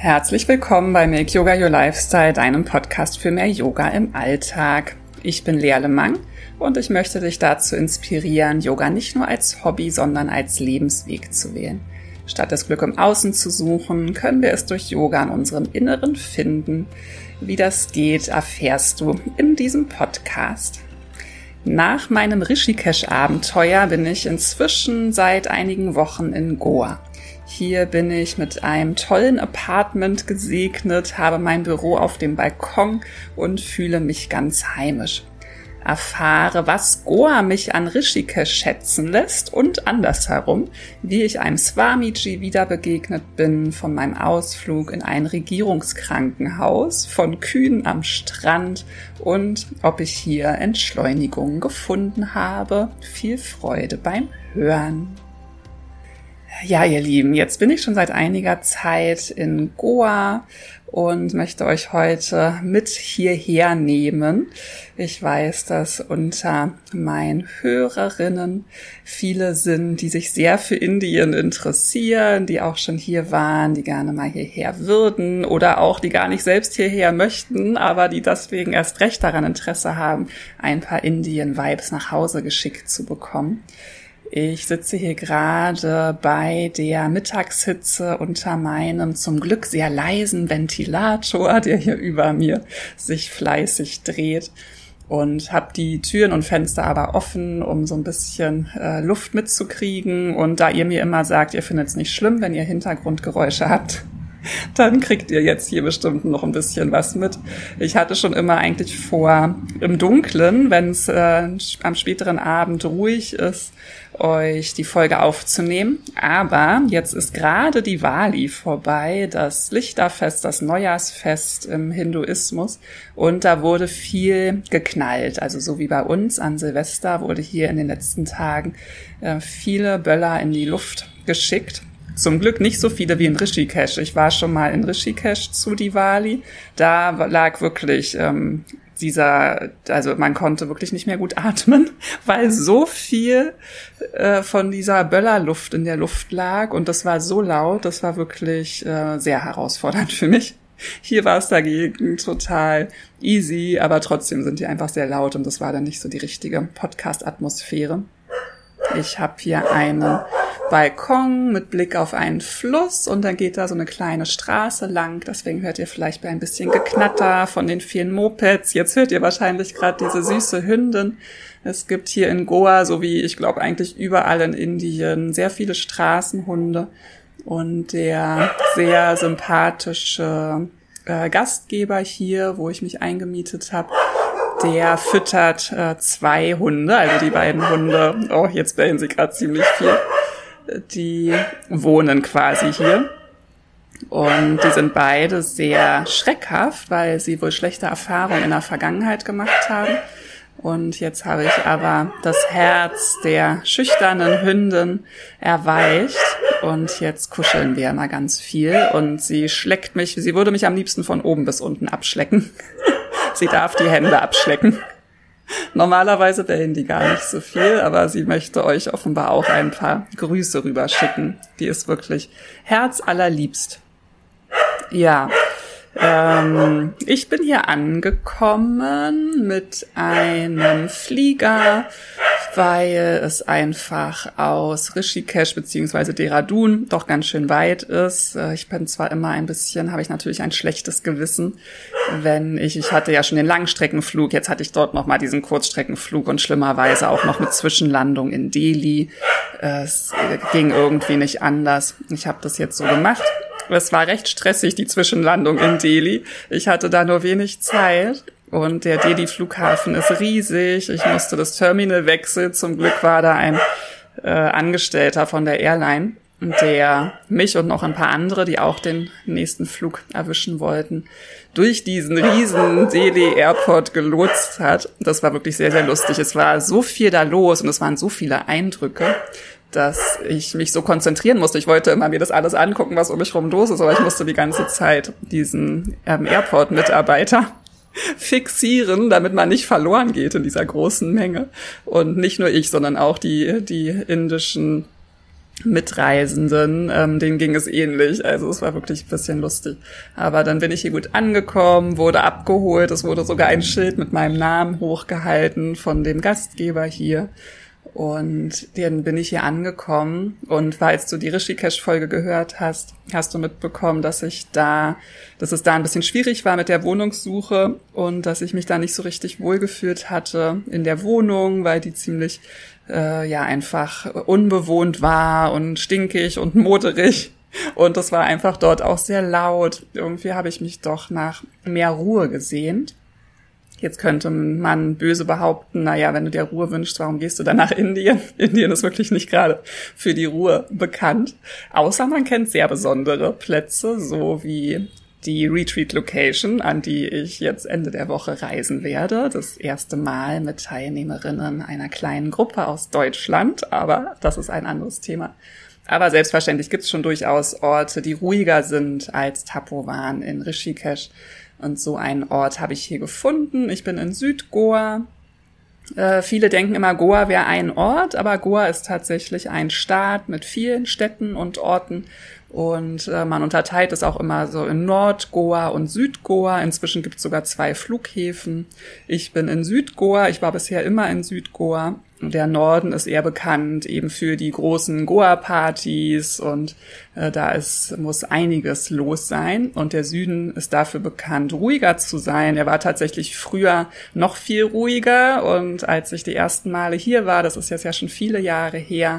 Herzlich willkommen bei Make Yoga Your Lifestyle, deinem Podcast für mehr Yoga im Alltag. Ich bin Lea Lemang und ich möchte dich dazu inspirieren, Yoga nicht nur als Hobby, sondern als Lebensweg zu wählen. Statt das Glück im Außen zu suchen, können wir es durch Yoga in unserem Inneren finden. Wie das geht, erfährst du in diesem Podcast. Nach meinem Rishikesh-Abenteuer bin ich inzwischen seit einigen Wochen in Goa. Hier bin ich mit einem tollen Apartment gesegnet, habe mein Büro auf dem Balkon und fühle mich ganz heimisch. Erfahre, was Goa mich an Rishikesh schätzen lässt und andersherum, wie ich einem Swamiji wieder begegnet bin von meinem Ausflug in ein Regierungskrankenhaus, von Kühen am Strand und ob ich hier Entschleunigung gefunden habe. Viel Freude beim Hören. Ja, ihr Lieben, jetzt bin ich schon seit einiger Zeit in Goa und möchte euch heute mit hierher nehmen. Ich weiß, dass unter meinen Hörerinnen viele sind, die sich sehr für Indien interessieren, die auch schon hier waren, die gerne mal hierher würden oder auch die gar nicht selbst hierher möchten, aber die deswegen erst recht daran Interesse haben, ein paar Indien-Vibes nach Hause geschickt zu bekommen. Ich sitze hier gerade bei der Mittagshitze unter meinem zum Glück sehr leisen Ventilator, der hier über mir sich fleißig dreht, und habe die Türen und Fenster aber offen, um so ein bisschen Luft mitzukriegen. Und da ihr mir immer sagt, ihr findet es nicht schlimm, wenn ihr Hintergrundgeräusche habt, dann kriegt ihr jetzt hier bestimmt noch ein bisschen was mit. Ich hatte schon immer eigentlich vor, im Dunkeln, wenn es am späteren Abend ruhig ist, euch die Folge aufzunehmen. Aber jetzt ist gerade Diwali vorbei, das Lichterfest, das Neujahrsfest im Hinduismus. Und da wurde viel geknallt. Also so wie bei uns an Silvester wurde hier in den letzten Tagen viele Böller in die Luft geschickt. Zum Glück nicht so viele wie in Rishikesh. Ich war schon mal in Rishikesh zu Diwali. Da lag wirklich also man konnte wirklich nicht mehr gut atmen, weil so viel von dieser Böllerluft in der Luft lag und das war so laut, das war wirklich sehr herausfordernd für mich. Hier war es dagegen total easy, aber trotzdem sind die einfach sehr laut und das war dann nicht so die richtige Podcast-Atmosphäre. Ich habe hier einen Balkon mit Blick auf einen Fluss und dann geht da so eine kleine Straße lang. Deswegen hört ihr vielleicht ein bisschen Geknatter von den vielen Mopeds. Jetzt hört ihr wahrscheinlich gerade diese süße Hündin. Es gibt hier in Goa, so wie ich glaube eigentlich überall in Indien, sehr viele Straßenhunde. Und der sehr sympathische Gastgeber hier, wo ich mich eingemietet habe, der füttert 2 Hunde, also die beiden Hunde, oh, jetzt bellen sie gerade ziemlich viel, die wohnen quasi hier. Und die sind beide sehr schreckhaft, weil sie wohl schlechte Erfahrungen in der Vergangenheit gemacht haben. Und jetzt habe ich aber das Herz der schüchternen Hündin erweicht und jetzt kuscheln wir mal ganz viel und sie schleckt mich, sie würde mich am liebsten von oben bis unten abschlecken. Sie darf die Hände abschlecken. Normalerweise bellen die gar nicht so viel, aber sie möchte euch offenbar auch ein paar Grüße rüberschicken. Die ist wirklich herzallerliebst. Ja, ich bin hier angekommen mit einem Flieger, weil es einfach aus Rishikesh bzw. Dehradun doch ganz schön weit ist. Ich bin zwar immer habe ich natürlich ein schlechtes Gewissen, wenn ich hatte ja schon den Langstreckenflug, jetzt hatte ich dort nochmal diesen Kurzstreckenflug und schlimmerweise auch noch mit Zwischenlandung in Delhi. Es ging irgendwie nicht anders. Ich habe das jetzt so gemacht. Es war recht stressig, die Zwischenlandung in Delhi. Ich hatte da nur wenig Zeit und der Delhi-Flughafen ist riesig. Ich musste das Terminal wechseln. Zum Glück war da ein Angestellter von der Airline, der mich und noch ein paar andere, die auch den nächsten Flug erwischen wollten, durch diesen riesen Delhi Airport gelotst hat. Das war wirklich sehr, sehr lustig. Es war so viel da los und es waren so viele Eindrücke, dass ich mich so konzentrieren musste. Ich wollte immer mir das alles angucken, was um mich rum los ist, aber ich musste die ganze Zeit diesen Airport-Mitarbeiter fixieren, damit man nicht verloren geht in dieser großen Menge. Und nicht nur ich, sondern auch die indischen Mitreisenden, denen ging es ähnlich. Also es war wirklich ein bisschen lustig. Aber dann bin ich hier gut angekommen, wurde abgeholt. Es wurde sogar ein Schild mit meinem Namen hochgehalten von dem Gastgeber hier. Und dann bin ich hier angekommen und als du die Rishikesh-Folge gehört hast, hast du mitbekommen, dass es da ein bisschen schwierig war mit der Wohnungssuche und dass ich mich da nicht so richtig wohlgefühlt hatte in der Wohnung, weil die ziemlich einfach unbewohnt war und stinkig und moderig. Und das war einfach dort auch sehr laut. Irgendwie habe ich mich doch nach mehr Ruhe gesehnt. Jetzt könnte man böse behaupten, wenn du dir Ruhe wünschst, warum gehst du dann nach Indien? Indien ist wirklich nicht gerade für die Ruhe bekannt. Außer man kennt sehr besondere Plätze, so wie die Retreat Location, an die ich jetzt Ende der Woche reisen werde. Das erste Mal mit Teilnehmerinnen einer kleinen Gruppe aus Deutschland, aber das ist ein anderes Thema. Aber selbstverständlich gibt es schon durchaus Orte, die ruhiger sind als Tapovan in Rishikesh. Und so einen Ort habe ich hier gefunden. Ich bin in Südgoa. Viele denken immer, Goa wäre ein Ort, aber Goa ist tatsächlich ein Staat mit vielen Städten und Orten. Und man unterteilt es auch immer so in Nordgoa und Südgoa. Inzwischen gibt es sogar 2 Flughäfen. Ich bin in Südgoa. Ich war bisher immer in Südgoa. Der Norden ist eher bekannt eben für die großen Goa-Partys und muss einiges los sein. Und der Süden ist dafür bekannt, ruhiger zu sein. Er war tatsächlich früher noch viel ruhiger. Und als ich die ersten Male hier war, das ist jetzt ja schon viele Jahre her,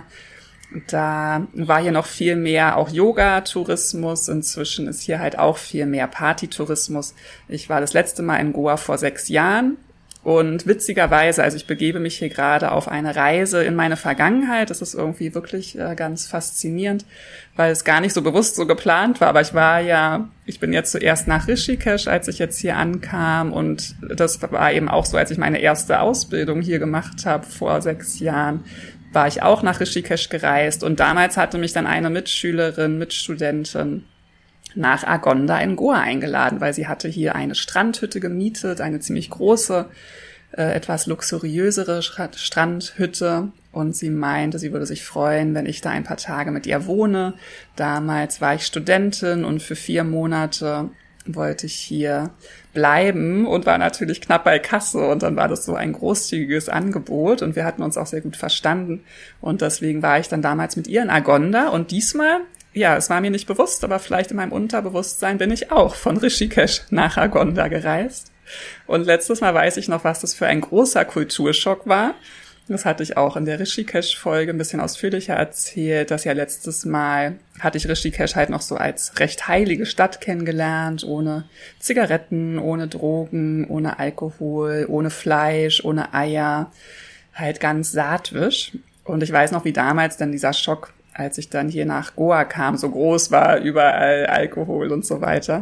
da war hier noch viel mehr auch Yoga-Tourismus. Inzwischen ist hier halt auch viel mehr Partytourismus. Ich war das letzte Mal in Goa vor 6 Jahren. Und witzigerweise, also ich begebe mich hier gerade auf eine Reise in meine Vergangenheit. Das ist irgendwie wirklich ganz faszinierend, weil es gar nicht so bewusst so geplant war. Aber ich bin jetzt zuerst nach Rishikesh, als ich jetzt hier ankam. Und das war eben auch so, als ich meine erste Ausbildung hier gemacht habe vor 6 Jahren, war ich auch nach Rishikesh gereist. Und damals hatte mich dann eine Mitstudentin nach Agonda in Goa eingeladen, weil sie hatte hier eine Strandhütte gemietet, eine ziemlich große, etwas luxuriösere Strandhütte. Und sie meinte, sie würde sich freuen, wenn ich da ein paar Tage mit ihr wohne. Damals war ich Studentin und für 4 Monate wollte ich hier bleiben und war natürlich knapp bei Kasse. Und dann war das so ein großzügiges Angebot und wir hatten uns auch sehr gut verstanden. Und deswegen war ich dann damals mit ihr in Agonda und diesmal, es war mir nicht bewusst, aber vielleicht in meinem Unterbewusstsein bin ich auch von Rishikesh nach Agonda gereist. Und letztes Mal weiß ich noch, was das für ein großer Kulturschock war. Das hatte ich auch in der Rishikesh-Folge ein bisschen ausführlicher erzählt, dass letztes Mal hatte ich Rishikesh halt noch so als recht heilige Stadt kennengelernt, ohne Zigaretten, ohne Drogen, ohne Alkohol, ohne Fleisch, ohne Eier, halt ganz satwisch. Und ich weiß noch, wie damals dann dieser Schock, als ich dann hier nach Goa kam, so groß war, überall Alkohol und so weiter.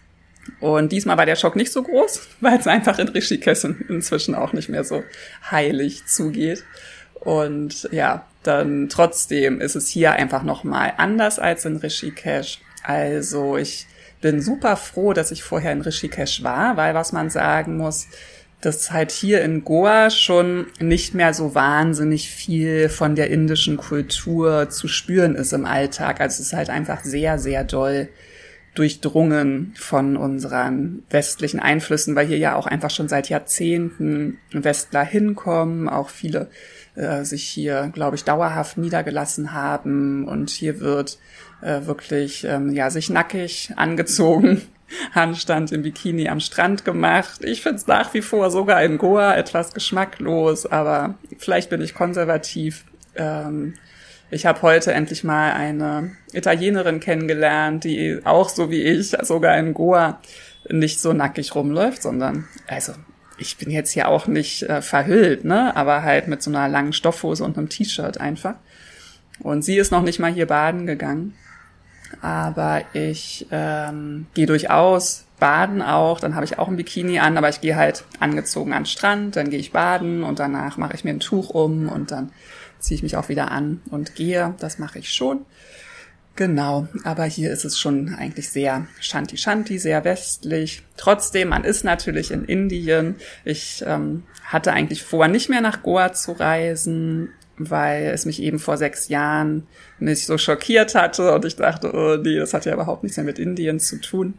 Und diesmal war der Schock nicht so groß, weil es einfach in Rishikesh inzwischen auch nicht mehr so heilig zugeht. Und dann trotzdem ist es hier einfach nochmal anders als in Rishikesh. Also ich bin super froh, dass ich vorher in Rishikesh war, weil was man sagen muss, dass halt hier in Goa schon nicht mehr so wahnsinnig viel von der indischen Kultur zu spüren ist im Alltag. Also es ist halt einfach sehr, sehr doll durchdrungen von unseren westlichen Einflüssen, weil hier ja auch einfach schon seit Jahrzehnten Westler hinkommen, auch viele sich hier, glaube ich, dauerhaft niedergelassen haben und hier wird wirklich sich nackig angezogen, Handstand im Bikini am Strand gemacht. Ich finde es nach wie vor sogar in Goa etwas geschmacklos, aber vielleicht bin ich konservativ. Ich habe heute endlich mal eine Italienerin kennengelernt, die auch so wie ich sogar in Goa nicht so nackig rumläuft, sondern, also ich bin jetzt hier auch nicht verhüllt, ne, aber halt mit so einer langen Stoffhose und einem T-Shirt einfach. Und sie ist noch nicht mal hier baden gegangen. Aber ich gehe durchaus baden auch, dann habe ich auch ein Bikini an, aber ich gehe halt angezogen an den Strand, dann gehe ich baden und danach mache ich mir ein Tuch um und dann ziehe ich mich auch wieder an und gehe. Das mache ich schon. Genau, aber hier ist es schon eigentlich sehr Shanti-Shanti, sehr westlich. Trotzdem, man ist natürlich in Indien. Ich hatte eigentlich vor, nicht mehr nach Goa zu reisen. weil es mich eben vor 6 Jahren nicht so schockiert hatte und ich dachte, oh nee, das hat ja überhaupt nichts mehr mit Indien zu tun.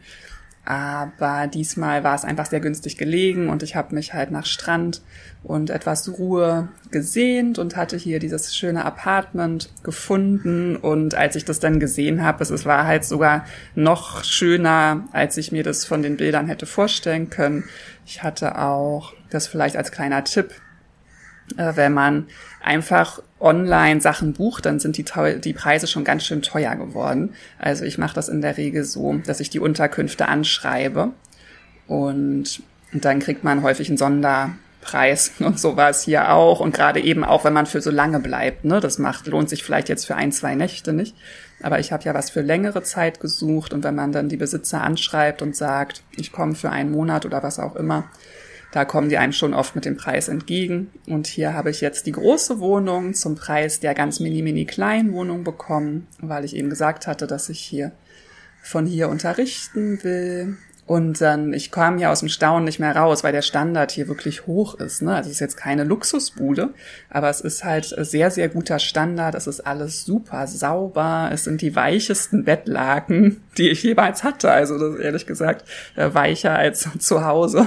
Aber diesmal war es einfach sehr günstig gelegen und ich habe mich halt nach Strand und etwas Ruhe gesehnt und hatte hier dieses schöne Apartment gefunden. Und als ich das dann gesehen habe, es war halt sogar noch schöner, als ich mir das von den Bildern hätte vorstellen können. Ich hatte auch, das vielleicht als kleiner Tipp, wenn man einfach online Sachen bucht, dann sind die Preise schon ganz schön teuer geworden. Also ich mache das in der Regel so, dass ich die Unterkünfte anschreibe und dann kriegt man häufig einen Sonderpreis und so war es hier auch. Und gerade eben auch, wenn man für so lange bleibt, ne, lohnt sich vielleicht jetzt für 1-2 Nächte nicht. Aber ich habe ja was für längere Zeit gesucht und wenn man dann die Besitzer anschreibt und sagt, ich komme für einen Monat oder was auch immer, da kommen die einem schon oft mit dem Preis entgegen. Und hier habe ich jetzt die große Wohnung zum Preis der ganz mini kleinen Wohnung bekommen, weil ich eben gesagt hatte, dass ich von hier unterrichten will. Und dann, ich kam hier aus dem Staunen nicht mehr raus, weil der Standard hier wirklich hoch ist, ne? Also es ist jetzt keine Luxusbude, aber es ist halt sehr, sehr guter Standard. Es ist alles super sauber. Es sind die weichesten Bettlaken, die ich jemals hatte. Also das ist ehrlich gesagt weicher als zu Hause.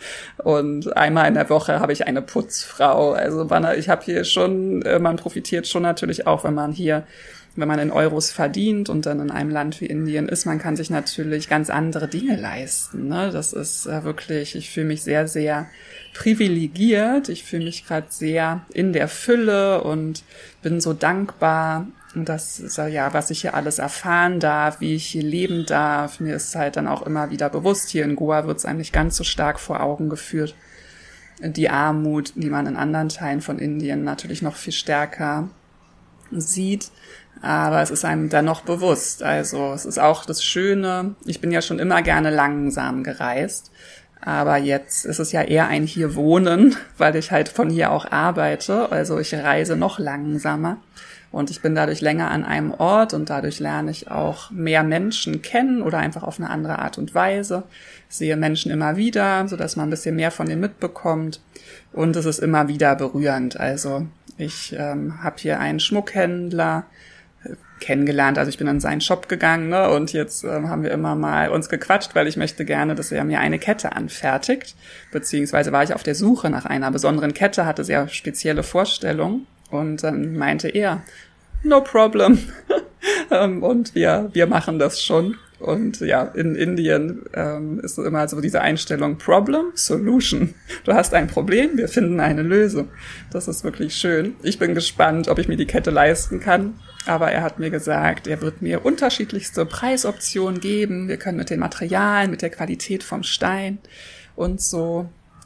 Und einmal in der Woche habe ich eine Putzfrau. Also ich habe hier schon, man profitiert schon natürlich auch, wenn man in Euros verdient und dann in einem Land wie Indien ist, man kann sich natürlich ganz andere Dinge leisten. Ne? Das ist wirklich, ich fühle mich sehr, sehr privilegiert. Ich fühle mich gerade sehr in der Fülle und bin so dankbar. Und das ist ja, was ich hier alles erfahren darf, wie ich hier leben darf. Mir ist halt dann auch immer wieder bewusst, hier in Goa wird es einem nicht ganz so stark vor Augen geführt. Die Armut, die man in anderen Teilen von Indien natürlich noch viel stärker sieht. Aber es ist einem dann noch bewusst. Also es ist auch das Schöne, ich bin ja schon immer gerne langsam gereist. Aber jetzt ist es ja eher ein hier wohnen, weil ich halt von hier auch arbeite. Also ich reise noch langsamer. Und ich bin dadurch länger an einem Ort und dadurch lerne ich auch mehr Menschen kennen oder einfach auf eine andere Art und Weise. Ich sehe Menschen immer wieder, sodass man ein bisschen mehr von denen mitbekommt. Und es ist immer wieder berührend. Also ich habe hier einen Schmuckhändler kennengelernt. Also ich bin in seinen Shop gegangen, ne? Und jetzt haben wir immer mal uns gequatscht, weil ich möchte gerne, dass er mir eine Kette anfertigt. Beziehungsweise war ich auf der Suche nach einer besonderen Kette, hatte sehr spezielle Vorstellungen. Und dann meinte er, no problem. Und wir machen das schon. Und ja, in Indien ist immer so diese Einstellung Problem, Solution. Du hast ein Problem, wir finden eine Lösung. Das ist wirklich schön. Ich bin gespannt, ob ich mir die Kette leisten kann. Aber er hat mir gesagt, er wird mir unterschiedlichste Preisoptionen geben. Wir können mit den Materialien, mit der Qualität vom Stein und so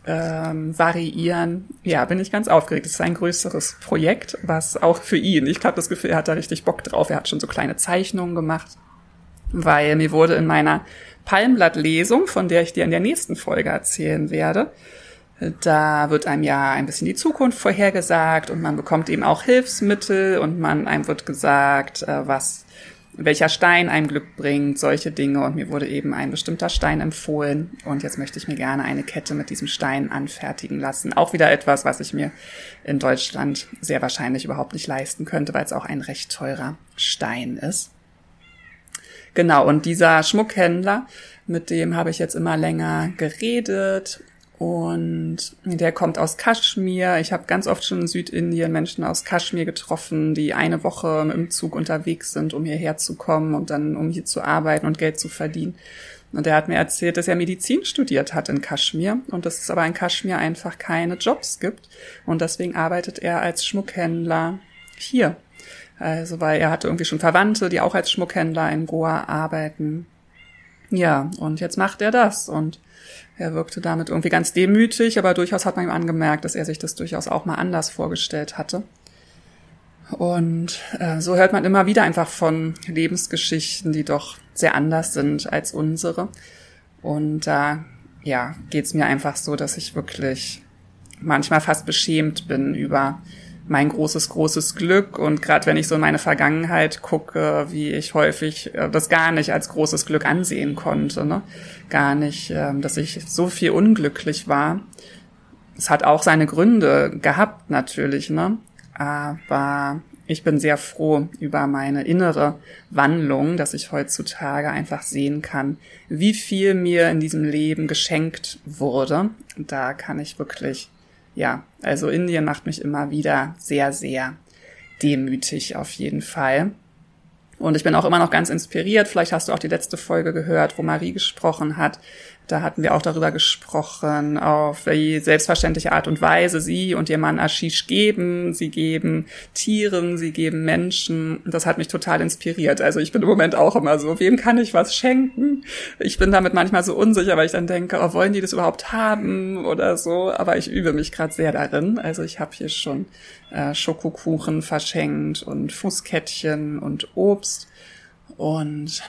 variieren. Ja, bin ich ganz aufgeregt. Es ist ein größeres Projekt, was auch für ihn, ich habe das Gefühl, er hat da richtig Bock drauf. Er hat schon so kleine Zeichnungen gemacht, weil mir wurde in meiner Palmblattlesung, von der ich dir in der nächsten Folge erzählen werde, da wird einem ja ein bisschen die Zukunft vorhergesagt und man bekommt eben auch Hilfsmittel und einem wird gesagt, welcher Stein einem Glück bringt, solche Dinge. Und mir wurde eben ein bestimmter Stein empfohlen. Und jetzt möchte ich mir gerne eine Kette mit diesem Stein anfertigen lassen. Auch wieder etwas, was ich mir in Deutschland sehr wahrscheinlich überhaupt nicht leisten könnte, weil es auch ein recht teurer Stein ist. Genau, und dieser Schmuckhändler, mit dem habe ich jetzt immer länger geredet. Und der kommt aus Kaschmir. Ich habe ganz oft schon in Südindien Menschen aus Kaschmir getroffen, die eine Woche im Zug unterwegs sind, um hierher zu kommen und dann um hier zu arbeiten und Geld zu verdienen. Und er hat mir erzählt, dass er Medizin studiert hat in Kaschmir und dass es aber in Kaschmir einfach keine Jobs gibt. Und deswegen arbeitet er als Schmuckhändler hier. Also weil er hatte irgendwie schon Verwandte, die auch als Schmuckhändler in Goa arbeiten. Ja, und jetzt macht er das und er wirkte damit irgendwie ganz demütig, aber durchaus hat man ihm angemerkt, dass er sich das durchaus auch mal anders vorgestellt hatte. Und so hört man immer wieder einfach von Lebensgeschichten, die doch sehr anders sind als unsere. Und da geht's mir einfach so, dass ich wirklich manchmal fast beschämt bin über mein großes Glück. Und gerade wenn ich so in meine Vergangenheit gucke, wie ich häufig das gar nicht als großes Glück ansehen konnte, ne? Gar nicht, dass ich so viel unglücklich war. Es hat auch seine Gründe gehabt natürlich, ne? aber ich bin sehr froh über meine innere Wandlung, dass ich heutzutage einfach sehen kann, wie viel mir in diesem Leben geschenkt wurde. Da kann ich wirklich, also Indien macht mich immer wieder sehr, sehr demütig auf jeden Fall. Und ich bin auch immer noch ganz inspiriert. Vielleicht hast du auch die letzte Folge gehört, wo Marie gesprochen hat. Da hatten wir auch darüber gesprochen, auf wie selbstverständliche Art und Weise sie und ihr Mann Ashish geben. Sie geben Tieren, sie geben Menschen. Das hat mich total inspiriert. Also ich bin im Moment auch immer so, wem kann ich was schenken? Ich bin damit manchmal so unsicher, weil ich dann denke, wollen die das überhaupt haben oder so? Aber ich übe mich gerade sehr darin. Also ich habe hier schon Schokokuchen verschenkt und Fußkettchen und Obst. Und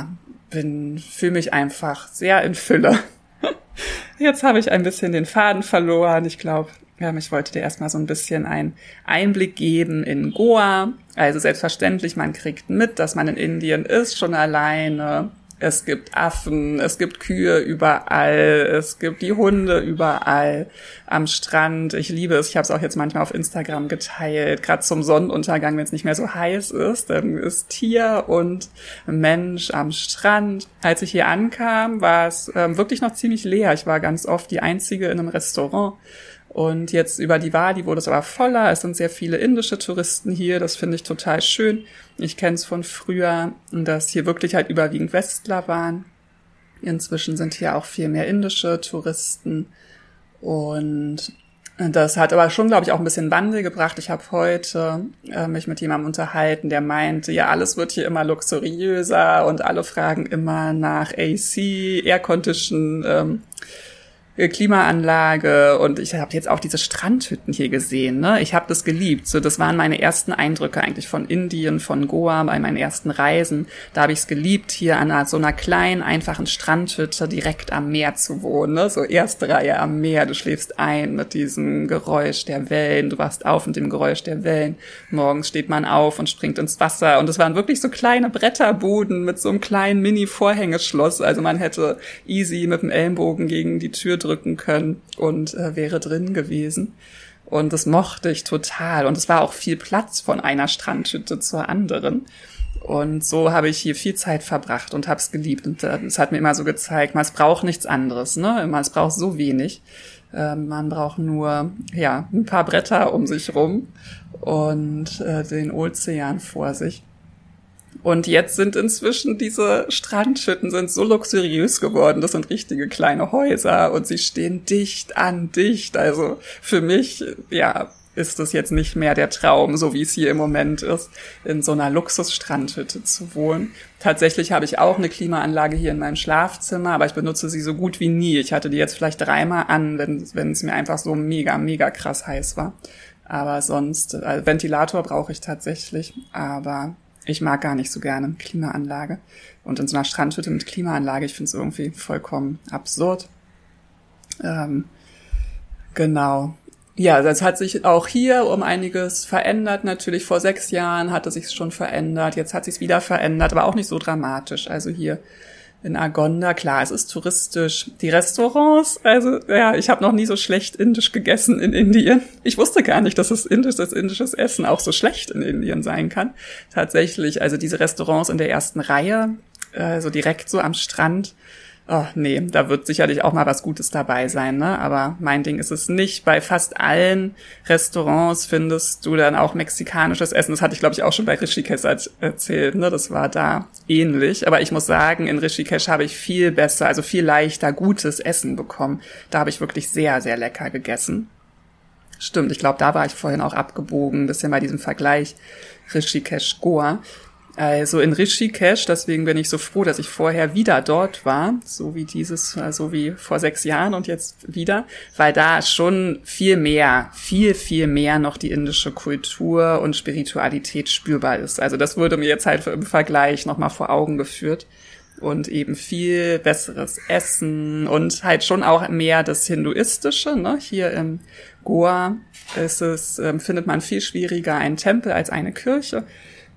fühle mich einfach sehr in Fülle. Jetzt habe ich ein bisschen den Faden verloren. Ich glaube, ich wollte dir erstmal so ein bisschen einen Einblick geben in Goa. Also selbstverständlich, man kriegt mit, dass man in Indien ist, schon alleine. Es gibt Affen, es gibt Kühe überall, es gibt die Hunde überall am Strand. Ich liebe es, ich habe es auch jetzt manchmal auf Instagram geteilt, gerade zum Sonnenuntergang, wenn es nicht mehr so heiß ist, dann ist Tier und Mensch am Strand. Als ich hier ankam, war es wirklich noch ziemlich leer. Ich war ganz oft die Einzige in einem Restaurant. Und jetzt über die Wadi wurde es aber voller. Es sind sehr viele indische Touristen hier. Das finde ich total schön. Ich kenne es von früher, dass hier wirklich halt überwiegend Westler waren. Inzwischen sind hier auch viel mehr indische Touristen. Und das hat aber schon, glaube ich, auch ein bisschen Wandel gebracht. Ich habe heute mich mit jemandem unterhalten, der meinte, ja, alles wird hier immer luxuriöser und alle fragen immer nach AC, Air Condition, Klimaanlage, und ich habe jetzt auch diese Strandhütten hier gesehen, ne? Ich habe das geliebt. So, das waren meine ersten Eindrücke eigentlich von Indien, von Goa, bei meinen ersten Reisen. Da habe ich es geliebt, hier an so einer kleinen, einfachen Strandhütte direkt am Meer zu wohnen, ne? So erste Reihe am Meer, du schläfst ein mit diesem Geräusch der Wellen, du wachst auf mit dem Geräusch der Wellen. Morgens steht man auf und springt ins Wasser, und es waren wirklich so kleine Bretterbuden mit so einem kleinen Mini-Vorhängeschloss. Also man hätte easy mit dem Ellenbogen gegen die Tür drücken können und wäre drin gewesen. Und das mochte ich total. Und es war auch viel Platz von einer Strandhütte zur anderen. Und so habe ich hier viel Zeit verbracht und habe es geliebt. Und es hat mir immer so gezeigt, man braucht nichts anderes, ne? Man braucht so wenig. Man braucht nur ein paar Bretter um sich rum und den Ozean vor sich. Und jetzt sind inzwischen diese Strandhütten sind so luxuriös geworden. Das sind richtige kleine Häuser und sie stehen dicht an dicht. Also für mich, ist es jetzt nicht mehr der Traum, so wie es hier im Moment ist, in so einer Luxusstrandhütte zu wohnen. Tatsächlich habe ich auch eine Klimaanlage hier in meinem Schlafzimmer, aber ich benutze sie so gut wie nie. Ich hatte die jetzt vielleicht 3-mal an, wenn es mir einfach so mega, mega krass heiß war. Aber sonst, Ventilator brauche ich tatsächlich, aber ich mag gar nicht so gerne Klimaanlage. Und in so einer Strandhütte mit Klimaanlage, ich finde es irgendwie vollkommen absurd. Genau. Ja, das hat sich auch hier um einiges verändert. Natürlich vor 6 Jahren hatte sich es schon verändert. Jetzt hat sich es wieder verändert, aber auch nicht so dramatisch. Also hier in Agonda, klar, es ist touristisch. Die Restaurants, ich habe noch nie so schlecht indisch gegessen in Indien. Ich wusste gar nicht, dass das indisches Essen auch so schlecht in Indien sein kann. Tatsächlich, also diese Restaurants in der ersten Reihe, so direkt so am Strand. Oh, nee, da wird sicherlich auch mal was Gutes dabei sein, ne? Aber mein Ding ist es nicht. Bei fast allen Restaurants findest du dann auch mexikanisches Essen. Das hatte ich, glaube ich, auch schon bei Rishikesh erzählt, ne? Das war da ähnlich. Aber ich muss sagen, in Rishikesh habe ich viel besser, also viel leichter gutes Essen bekommen. Da habe ich wirklich sehr, sehr lecker gegessen. Stimmt, ich glaube, da war ich vorhin auch abgebogen, ein bisschen bei diesem Vergleich Rishikesh-Goa. Also in Rishikesh, deswegen bin ich so froh, dass ich vorher wieder dort war, so wie vor 6 Jahren und jetzt wieder, weil da schon viel mehr noch die indische Kultur und Spiritualität spürbar ist. Also das wurde mir jetzt halt im Vergleich nochmal vor Augen geführt. Und eben viel besseres Essen und halt schon auch mehr das Hinduistische, ne? Hier in Goa findet man viel schwieriger einen Tempel als eine Kirche.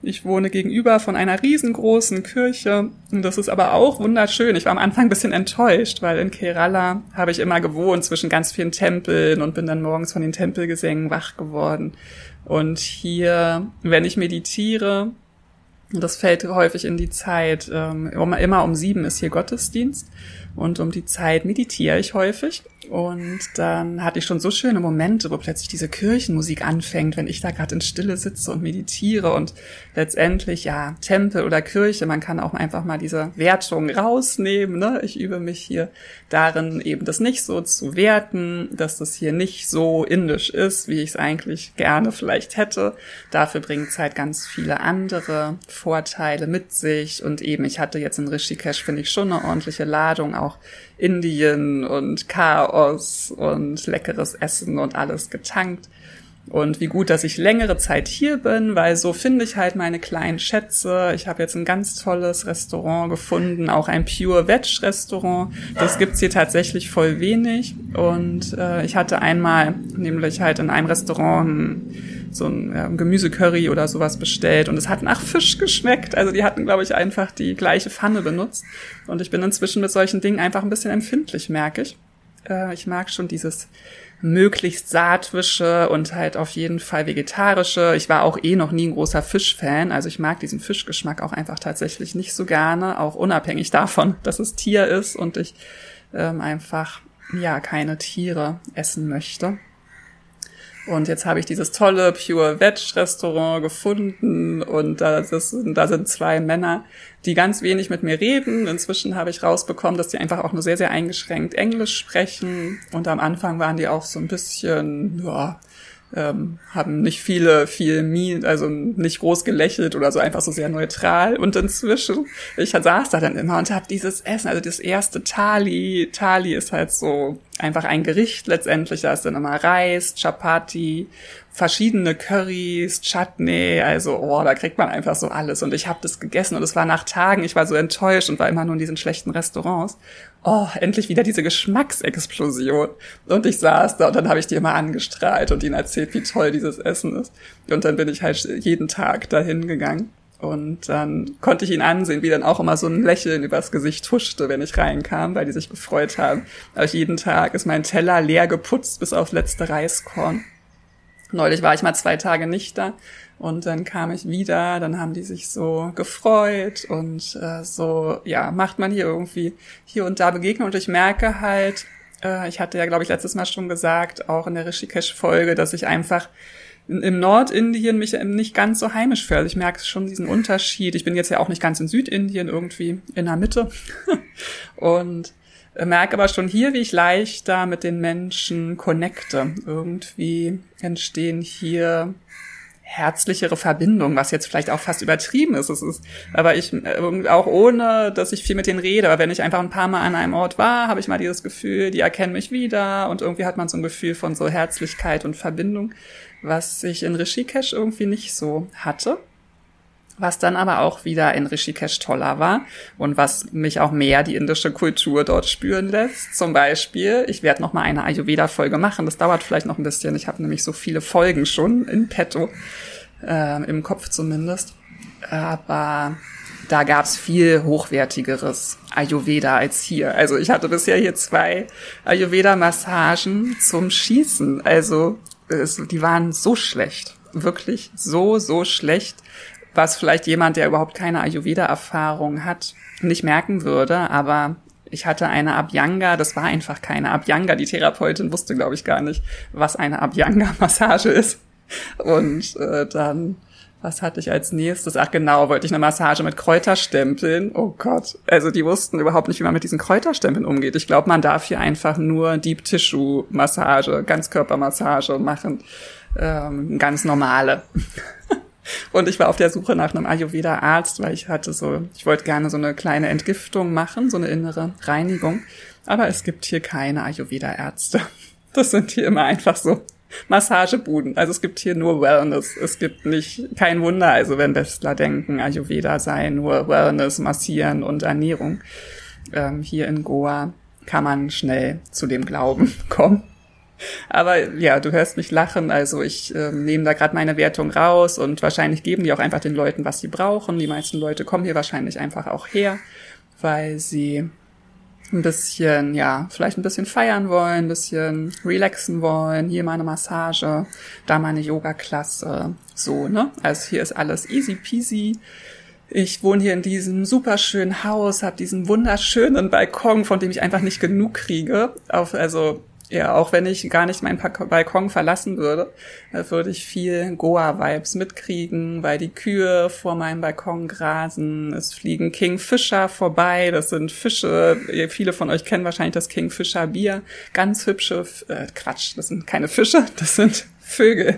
Ich wohne gegenüber von einer riesengroßen Kirche und das ist aber auch wunderschön. Ich war am Anfang ein bisschen enttäuscht, weil in Kerala habe ich immer gewohnt zwischen ganz vielen Tempeln und bin dann morgens von den Tempelgesängen wach geworden. Und hier, wenn ich meditiere, das fällt häufig in die Zeit, immer um 7 ist hier Gottesdienst und um die Zeit meditiere ich häufig. Und dann hatte ich schon so schöne Momente, wo plötzlich diese Kirchenmusik anfängt, wenn ich da gerade in Stille sitze und meditiere. Und letztendlich, ja, Tempel oder Kirche, man kann auch einfach mal diese Wertung rausnehmen, ne? Ich übe mich hier darin, eben das nicht so zu werten, dass das hier nicht so indisch ist, wie ich es eigentlich gerne vielleicht hätte. Dafür bringt es halt ganz viele andere Vorteile mit sich. Und eben, ich hatte jetzt in Rishikesh, finde ich, schon eine ordentliche Ladung, auch Indien und Chaos und leckeres Essen und alles getankt. Und wie gut, dass ich längere Zeit hier bin, weil so finde ich halt meine kleinen Schätze. Ich habe jetzt ein ganz tolles Restaurant gefunden, auch ein Pure Veg Restaurant. Das gibt's hier tatsächlich voll wenig. Und ich hatte einmal, nämlich halt in einem Restaurant so ein Gemüsecurry oder sowas bestellt und es hat nach Fisch geschmeckt. Also die hatten, glaube ich, einfach die gleiche Pfanne benutzt. Und ich bin inzwischen mit solchen Dingen einfach ein bisschen empfindlich, merke ich. Ich mag schon dieses möglichst saatwische und halt auf jeden Fall vegetarische. Ich war auch noch nie ein großer Fischfan. Also ich mag diesen Fischgeschmack auch einfach tatsächlich nicht so gerne, auch unabhängig davon, dass es Tier ist und ich einfach keine Tiere essen möchte. Und jetzt habe ich dieses tolle Pure Veg Restaurant gefunden und da sind 2 Männer, die ganz wenig mit mir reden. Inzwischen habe ich rausbekommen, dass die einfach auch nur sehr, sehr eingeschränkt Englisch sprechen. Und am Anfang waren die auch so ein bisschen, haben nicht also nicht groß gelächelt oder so, einfach so sehr neutral. Und inzwischen, ich saß da dann immer und habe dieses Essen, also das erste Thali ist halt so einfach ein Gericht letztendlich, da ist dann immer Reis, Chapati, verschiedene Currys, Chutney, also da kriegt man einfach so alles. Und ich habe das gegessen und es war nach Tagen, ich war so enttäuscht und war immer nur in diesen schlechten Restaurants. Endlich wieder diese Geschmacksexplosion. Und ich saß da und dann habe ich die immer angestrahlt und ihnen erzählt, wie toll dieses Essen ist. Und dann bin ich halt jeden Tag dahin gegangen. Und dann konnte ich ihn ansehen, wie dann auch immer so ein Lächeln übers Gesicht huschte, wenn ich reinkam, weil die sich gefreut haben. Aber jeden Tag ist mein Teller leer geputzt bis aufs letzte Reiskorn. Neulich war ich mal 2 Tage nicht da und dann kam ich wieder, dann haben die sich so gefreut und macht man hier irgendwie hier und da Begegnungen. Und ich merke halt, ich hatte ja, glaube ich, letztes Mal schon gesagt, auch in der Rishikesh-Folge, dass ich einfach im Nordindien mich nicht ganz so heimisch fühle. Also ich merke schon diesen Unterschied. Ich bin jetzt ja auch nicht ganz in Südindien, irgendwie in der Mitte. Und merke aber schon hier, wie ich leichter mit den Menschen connecte. Irgendwie entstehen hier herzlichere Verbindungen, was jetzt vielleicht auch fast übertrieben ist. Aber ich, auch ohne, dass ich viel mit denen rede, aber wenn ich einfach ein paar Mal an einem Ort war, habe ich mal dieses Gefühl, die erkennen mich wieder und irgendwie hat man so ein Gefühl von so Herzlichkeit und Verbindung, was ich in Rishikesh irgendwie nicht so hatte. Was dann aber auch wieder in Rishikesh toller war und was mich auch mehr die indische Kultur dort spüren lässt. Zum Beispiel, ich werde noch mal eine Ayurveda-Folge machen. Das dauert vielleicht noch ein bisschen. Ich habe nämlich so viele Folgen schon in petto, im Kopf zumindest. Aber da gab's viel hochwertigeres Ayurveda als hier. Also ich hatte bisher hier 2 Ayurveda-Massagen zum Schießen. Also die waren so schlecht. Wirklich so schlecht, was vielleicht jemand, der überhaupt keine Ayurveda-Erfahrung hat, nicht merken würde. Aber ich hatte eine Abhyanga, das war einfach keine Abhyanga. Die Therapeutin wusste, glaube ich, gar nicht, was eine Abhyanga-Massage ist. Und dann, was hatte ich als nächstes? Ach genau, wollte ich eine Massage mit Kräuterstempeln. Oh Gott, also die wussten überhaupt nicht, wie man mit diesen Kräuterstempeln umgeht. Ich glaube, man darf hier einfach nur Deep Tissue Massage, Ganzkörpermassage machen, ganz normale. Und ich war auf der Suche nach einem Ayurveda-Arzt, weil ich wollte gerne so eine kleine Entgiftung machen, so eine innere Reinigung. Aber es gibt hier keine Ayurveda-Ärzte. Das sind hier immer einfach so Massagebuden. Also es gibt hier nur Wellness. Es gibt kein Wunder, also wenn Westler denken, Ayurveda sei nur Wellness, Massieren und Ernährung. Hier in Goa kann man schnell zu dem Glauben kommen. Aber ja, du hörst mich lachen, also ich nehme da gerade meine Wertung raus und wahrscheinlich geben die auch einfach den Leuten, was sie brauchen. Die meisten Leute kommen hier wahrscheinlich einfach auch her, weil sie ein bisschen, ja, vielleicht ein bisschen feiern wollen, ein bisschen relaxen wollen. Hier mal eine Massage, da mal eine Yoga-Klasse, so, ne? Also hier ist alles easy peasy. Ich wohne hier in diesem super schönen Haus, habe diesen wunderschönen Balkon, von dem ich einfach nicht genug kriege. Auch wenn ich gar nicht meinen Balkon verlassen würde, würde ich viel Goa-Vibes mitkriegen, weil die Kühe vor meinem Balkon grasen. Es fliegen Kingfisher vorbei. Das sind Fische. Viele von euch kennen wahrscheinlich das Kingfisher-Bier. Ganz hübsche, das sind keine Fische, das sind Vögel.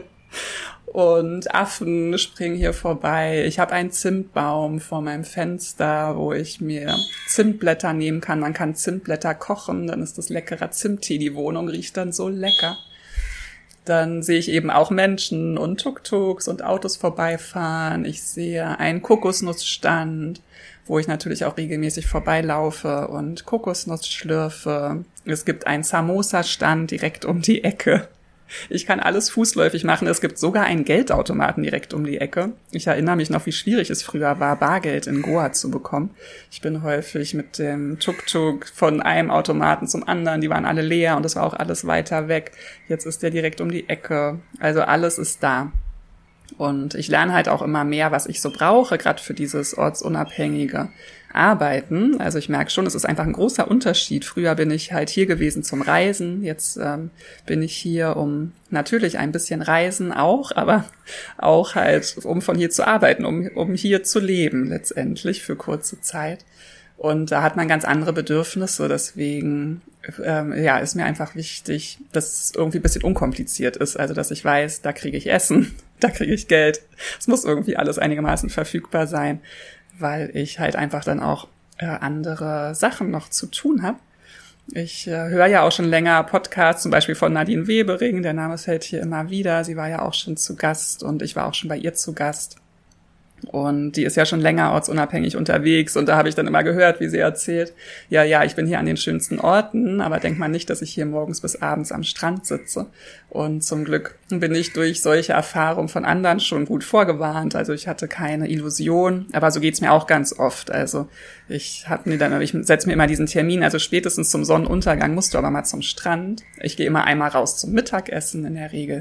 Und Affen springen hier vorbei. Ich habe einen Zimtbaum vor meinem Fenster, wo ich mir Zimtblätter nehmen kann. Man kann Zimtblätter kochen, dann ist das leckerer Zimttee. Die Wohnung riecht dann so lecker. Dann sehe ich eben auch Menschen und Tuk-Tuks und Autos vorbeifahren. Ich sehe einen Kokosnussstand, wo ich natürlich auch regelmäßig vorbeilaufe und Kokosnuss schlürfe. Es gibt einen Samosa-Stand direkt um die Ecke. Ich kann alles fußläufig machen. Es gibt sogar einen Geldautomaten direkt um die Ecke. Ich erinnere mich noch, wie schwierig es früher war, Bargeld in Goa zu bekommen. Ich bin häufig mit dem Tuk-Tuk von einem Automaten zum anderen. Die waren alle leer und es war auch alles weiter weg. Jetzt ist der direkt um die Ecke. Also alles ist da. Und ich lerne halt auch immer mehr, was ich so brauche, gerade für dieses ortsunabhängige Arbeiten. Also ich merke schon, es ist einfach ein großer Unterschied. Früher bin ich halt hier gewesen zum Reisen. Jetzt bin ich hier, um natürlich ein bisschen reisen auch, aber auch halt, um von hier zu arbeiten, um hier zu leben letztendlich für kurze Zeit. Und da hat man ganz andere Bedürfnisse. Deswegen ist mir einfach wichtig, dass es irgendwie ein bisschen unkompliziert ist. Also dass ich weiß, da kriege ich Essen, da kriege ich Geld. Es muss irgendwie alles einigermaßen verfügbar sein, weil ich halt einfach dann auch andere Sachen noch zu tun habe. Ich höre ja auch schon länger Podcasts, zum Beispiel von Nadine Webering, der Name fällt hier immer wieder. Sie war ja auch schon zu Gast und ich war auch schon bei ihr zu Gast. Und die ist ja schon länger ortsunabhängig unterwegs und da habe ich dann immer gehört, wie sie erzählt, ja, ich bin hier an den schönsten Orten, aber denkt man nicht, dass ich hier morgens bis abends am Strand sitze. Und zum Glück bin ich durch solche Erfahrungen von anderen schon gut vorgewarnt. Also ich hatte keine Illusion, aber so geht's mir auch ganz oft. Also ich setze mir immer diesen Termin, also spätestens zum Sonnenuntergang musst du aber mal zum Strand. Ich gehe immer einmal raus zum Mittagessen in der Regel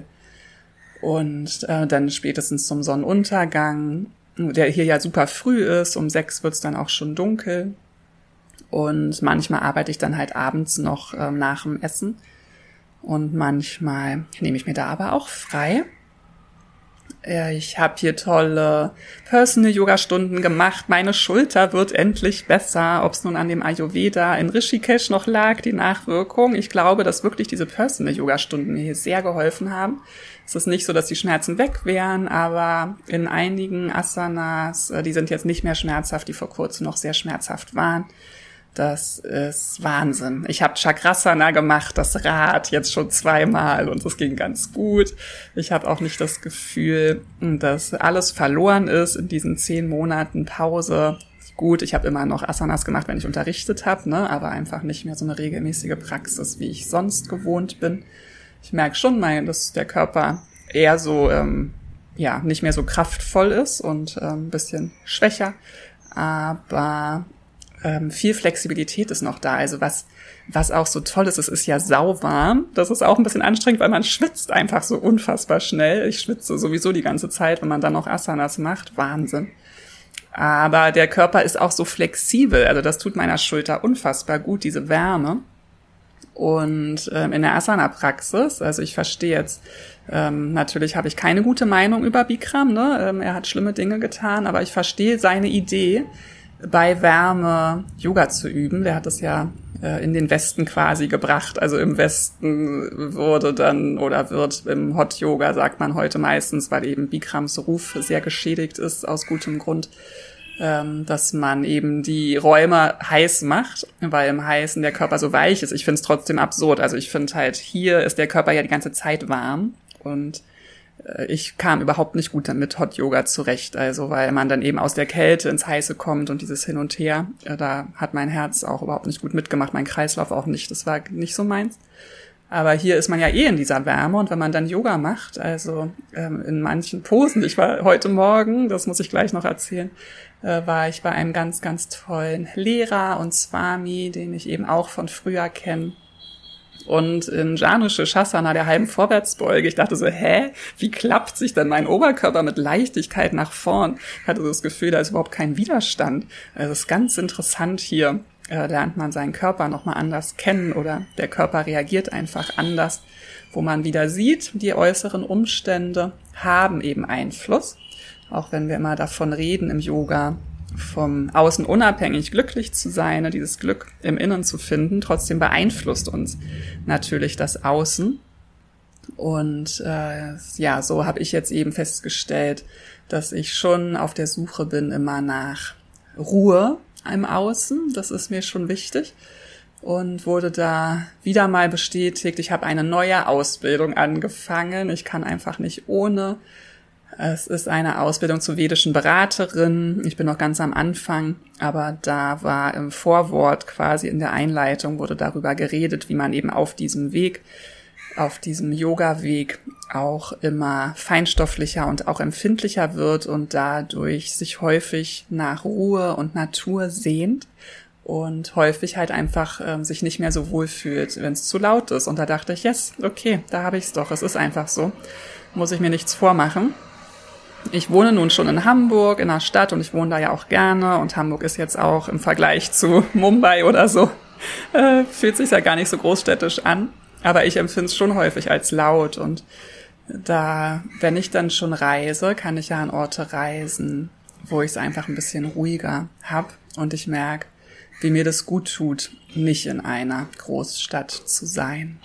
und dann spätestens zum Sonnenuntergang, der hier ja super früh ist, um 6 wird's dann auch schon dunkel und manchmal arbeite ich dann halt abends noch nach dem Essen und manchmal nehme ich mir da aber auch frei. Ich habe hier tolle Personal-Yoga-Stunden gemacht. Meine Schulter wird endlich besser. Ob es nun an dem Ayurveda in Rishikesh noch lag, die Nachwirkung. Ich glaube, dass wirklich diese Personal-Yoga-Stunden mir hier sehr geholfen haben. Es ist nicht so, dass die Schmerzen weg wären, aber in einigen Asanas, die sind jetzt nicht mehr schmerzhaft, die vor kurzem noch sehr schmerzhaft waren. Das ist Wahnsinn. Ich habe Chakrasana gemacht, das Rad, jetzt schon 2-mal und es ging ganz gut. Ich habe auch nicht das Gefühl, dass alles verloren ist in diesen 10 Monaten Pause. Gut, ich habe immer noch Asanas gemacht, wenn ich unterrichtet habe, ne, aber einfach nicht mehr so eine regelmäßige Praxis, wie ich sonst gewohnt bin. Ich merke schon dass der Körper eher so, nicht mehr so kraftvoll ist und ein bisschen schwächer, aber viel Flexibilität ist noch da. Also was auch so toll ist, es ist ja sauwarm. Das ist auch ein bisschen anstrengend, weil man schwitzt einfach so unfassbar schnell. Ich schwitze sowieso die ganze Zeit, wenn man dann noch Asanas macht. Wahnsinn. Aber der Körper ist auch so flexibel. Also das tut meiner Schulter unfassbar gut, diese Wärme. Und in der Asana-Praxis, also ich verstehe jetzt, natürlich habe ich keine gute Meinung über Bikram, ne? Er hat schlimme Dinge getan, aber ich verstehe seine Idee, bei Wärme Yoga zu üben. Der hat das ja in den Westen quasi gebracht. Also im Westen wird im Hot Yoga, sagt man heute meistens, weil eben Bikrams Ruf sehr geschädigt ist, aus gutem Grund, dass man eben die Räume heiß macht, weil im Heißen der Körper so weich ist. Ich finde es trotzdem absurd. Also ich finde halt, hier ist der Körper ja die ganze Zeit warm und ich kam überhaupt nicht gut mit Hot Yoga zurecht, also weil man dann eben aus der Kälte ins Heiße kommt und dieses Hin und Her, da hat mein Herz auch überhaupt nicht gut mitgemacht, mein Kreislauf auch nicht, das war nicht so meins. Aber hier ist man ja in dieser Wärme und wenn man dann Yoga macht, also in manchen Posen, ich war heute Morgen, das muss ich gleich noch erzählen, war ich bei einem ganz, ganz tollen Lehrer und Swami, den ich eben auch von früher kenne. Und in Janu Shasana, der halben Vorwärtsbeuge, ich dachte so, wie klappt sich denn mein Oberkörper mit Leichtigkeit nach vorn? Ich hatte so das Gefühl, da ist überhaupt kein Widerstand. Also das ist ganz interessant hier. Lernt man seinen Körper nochmal anders kennen oder der Körper reagiert einfach anders, wo man wieder sieht, die äußeren Umstände haben eben Einfluss. Auch wenn wir immer davon reden im Yoga, vom Außen unabhängig glücklich zu sein, dieses Glück im Innen zu finden, trotzdem beeinflusst uns natürlich das Außen. Und so habe ich jetzt eben festgestellt, dass ich schon auf der Suche bin immer nach Ruhe im Außen. Das ist mir schon wichtig. Und wurde da wieder mal bestätigt, ich habe eine neue Ausbildung angefangen. Ich kann einfach nicht ohne. Es ist eine Ausbildung zur vedischen Beraterin. Ich bin noch ganz am Anfang, aber da war im Vorwort quasi in der Einleitung wurde darüber geredet, wie man eben auf diesem Weg, auf diesem Yoga-Weg auch immer feinstofflicher und auch empfindlicher wird und dadurch sich häufig nach Ruhe und Natur sehnt und häufig halt einfach sich nicht mehr so wohl fühlt, wenn es zu laut ist. Und da dachte ich, yes, okay, da habe ich es doch. Es ist einfach so. Muss ich mir nichts vormachen. Ich wohne nun schon in Hamburg, in der Stadt, und ich wohne da ja auch gerne. Und Hamburg ist jetzt auch im Vergleich zu Mumbai oder so, fühlt sich ja gar nicht so großstädtisch an. Aber ich empfinde es schon häufig als laut. Und da, wenn ich dann schon reise, kann ich ja an Orte reisen, wo ich es einfach ein bisschen ruhiger habe. Und ich merke, wie mir das gut tut, nicht in einer Großstadt zu sein.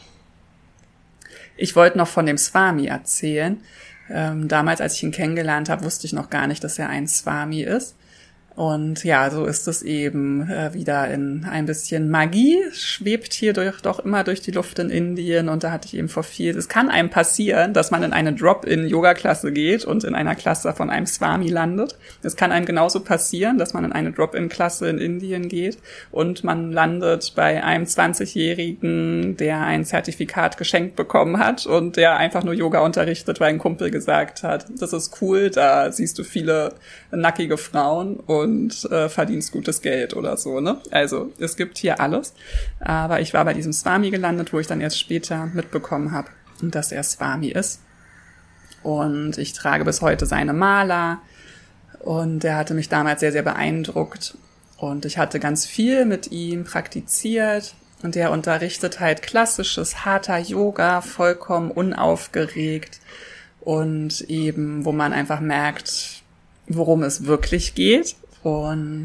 Ich wollte noch von dem Swami erzählen. Damals, als ich ihn kennengelernt habe, wusste ich noch gar nicht, dass er ein Swami ist. Und ja, so ist es eben wieder in ein bisschen Magie, schwebt hier doch immer durch die Luft in Indien. Und da hatte ich eben es kann einem passieren, dass man in eine Drop-in-Yoga-Klasse geht und in einer Klasse von einem Swami landet. Es kann einem genauso passieren, dass man in eine Drop-in-Klasse in Indien geht und man landet bei einem 20-Jährigen, der ein Zertifikat geschenkt bekommen hat und der einfach nur Yoga unterrichtet, weil ein Kumpel gesagt hat, das ist cool, da siehst du viele nackige Frauen und verdienst gutes Geld oder so, ne? Also es gibt hier alles. Aber ich war bei diesem Swami gelandet, wo ich dann erst später mitbekommen habe, dass er Swami ist. Und ich trage bis heute seine Mala. Und er hatte mich damals sehr, sehr beeindruckt. Und ich hatte ganz viel mit ihm praktiziert. Und er unterrichtet halt klassisches Hatha-Yoga, vollkommen unaufgeregt. Und eben, wo man einfach merkt, worum es wirklich geht. Und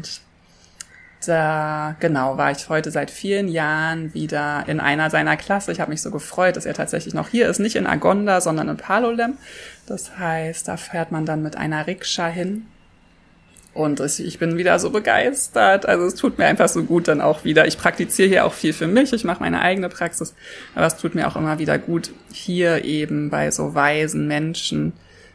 da, genau, war ich heute seit vielen Jahren wieder in einer seiner Klasse. Ich habe mich so gefreut, dass er tatsächlich noch hier ist. Nicht in Agonda, sondern in Palolem. Das heißt, da fährt man dann mit einer Rikscha hin. Und ich bin wieder so begeistert. Also es tut mir einfach so gut dann auch wieder. Ich praktiziere hier auch viel für mich. Ich mache meine eigene Praxis. Aber es tut mir auch immer wieder gut, hier eben bei so weisen Menschen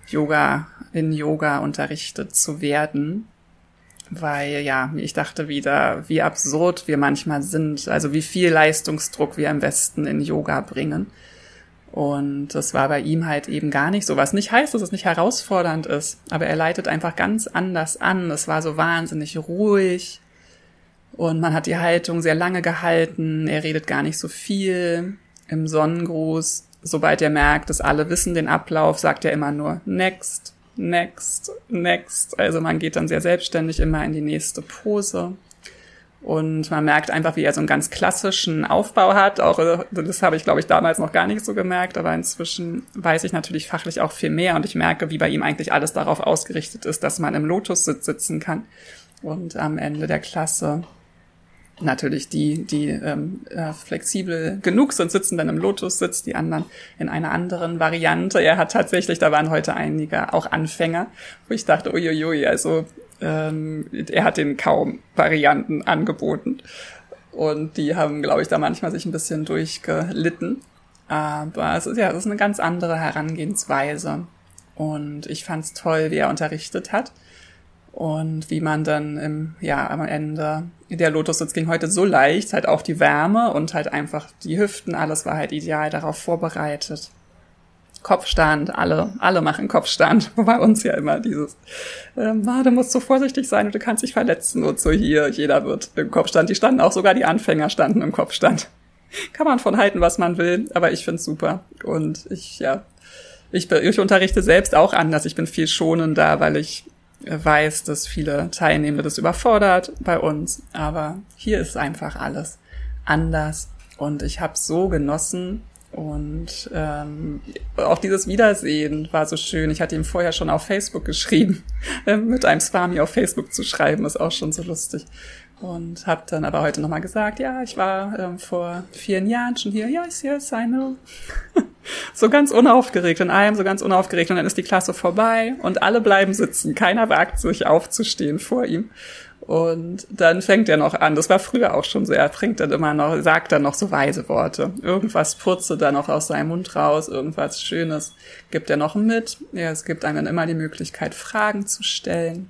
in Yoga unterrichtet zu werden. Weil, ja, ich dachte wieder, wie absurd wir manchmal sind. Also wie viel Leistungsdruck wir im Westen in Yoga bringen. Und das war bei ihm halt eben gar nicht so. Was nicht heißt, dass es nicht herausfordernd ist. Aber er leitet einfach ganz anders an. Es war so wahnsinnig ruhig. Und man hat die Haltung sehr lange gehalten. Er redet gar nicht so viel. Im Sonnengruß, sobald er merkt, dass alle wissen den Ablauf, sagt er immer nur next, next, next. Also man geht dann sehr selbstständig immer in die nächste Pose. Und man merkt einfach, wie er so einen ganz klassischen Aufbau hat. Auch das habe ich, glaube ich, damals noch gar nicht so gemerkt. Aber inzwischen weiß ich natürlich fachlich auch viel mehr. Und ich merke, wie bei ihm eigentlich alles darauf ausgerichtet ist, dass man im Lotussitz sitzen kann. Und am Ende der Klasse natürlich die flexibel genug sind, sitzen dann im Lotussitz, die anderen in einer anderen Variante. Er hat tatsächlich, da waren heute einige auch Anfänger, wo ich dachte, uiuiui, also er hat denen kaum Varianten angeboten. Und die haben, glaube ich, da manchmal sich ein bisschen durchgelitten. Aber es ist eine ganz andere Herangehensweise. Und ich fand's toll, wie er unterrichtet hat. Und wie man dann am Ende, der Lotussitz ging heute so leicht, halt auch die Wärme und halt einfach die Hüften, alles war halt ideal darauf vorbereitet. Kopfstand, alle machen Kopfstand, wo bei uns ja immer dieses, du musst so vorsichtig sein und du kannst dich verletzen und so hier, jeder wird im Kopfstand. Die standen auch, sogar die Anfänger standen im Kopfstand. Kann man von halten, was man will, aber ich find's super. Und ich unterrichte selbst auch anders. Ich bin viel schonender, weil ich weiß, dass viele Teilnehmer das überfordert bei uns. Aber hier ist einfach alles anders. Und ich habe so genossen. Und auch dieses Wiedersehen war so schön. Ich hatte ihm vorher schon auf Facebook geschrieben. Mit einem Swami auf Facebook zu schreiben, ist auch schon so lustig. Und habe dann aber heute nochmal gesagt, ja, ich war vor 4 Jahren schon hier. Yes, I know. So ganz unaufgeregt, in allem so ganz unaufgeregt. Und dann ist die Klasse vorbei und alle bleiben sitzen. Keiner wagt sich aufzustehen vor ihm. Und dann fängt er noch an, das war früher auch schon so, er sagt dann noch so weise Worte. Irgendwas purze dann noch aus seinem Mund raus, irgendwas Schönes gibt er noch mit. Ja, es gibt einem dann immer die Möglichkeit, Fragen zu stellen.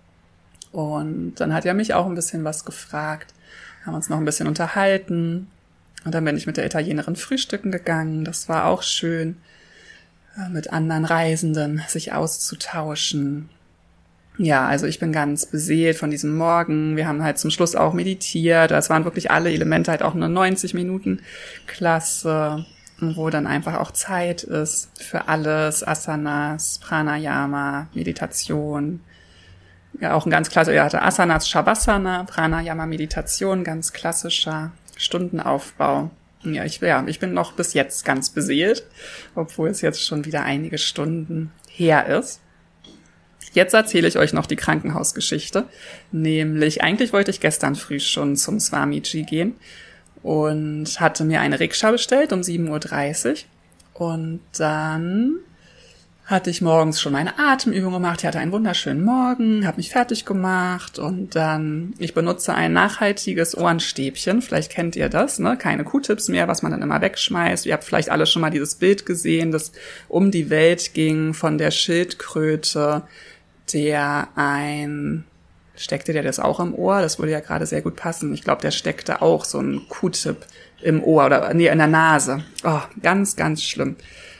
Und dann hat er mich auch ein bisschen was gefragt, haben uns noch ein bisschen unterhalten. Und dann bin ich mit der Italienerin frühstücken gegangen, das war auch schön, mit anderen Reisenden sich auszutauschen. Ja, also ich bin ganz beseelt von diesem Morgen. Wir haben halt zum Schluss auch meditiert. Es waren wirklich alle Elemente, halt auch eine 90-Minuten-Klasse, wo dann einfach auch Zeit ist für alles. Asanas, Pranayama, Meditation. Ja, auch ein ganz klassischer, er hatte Asanas, Shavasana, Pranayama, Meditation, ganz klassischer Stundenaufbau. Ja, ich bin noch bis jetzt ganz beseelt, obwohl es jetzt schon wieder einige Stunden her ist. Jetzt erzähle ich euch noch die Krankenhausgeschichte, nämlich eigentlich wollte ich gestern früh schon zum Swamiji gehen und hatte mir eine Rikscha bestellt um 7:30 Uhr und dann hatte ich morgens schon meine Atemübung gemacht. Ich hatte einen wunderschönen Morgen, habe mich fertig gemacht und dann, ich benutze ein nachhaltiges Ohrenstäbchen, vielleicht kennt ihr das, ne? Keine Q-Tips mehr, was man dann immer wegschmeißt. Ihr habt vielleicht alle schon mal dieses Bild gesehen, das um die Welt ging von der Schildkröte, steckte der das auch im Ohr? Das würde ja gerade sehr gut passen. Ich glaube, der steckte auch so einen Q-Tip im Ohr in der Nase. Oh, ganz, ganz schlimm.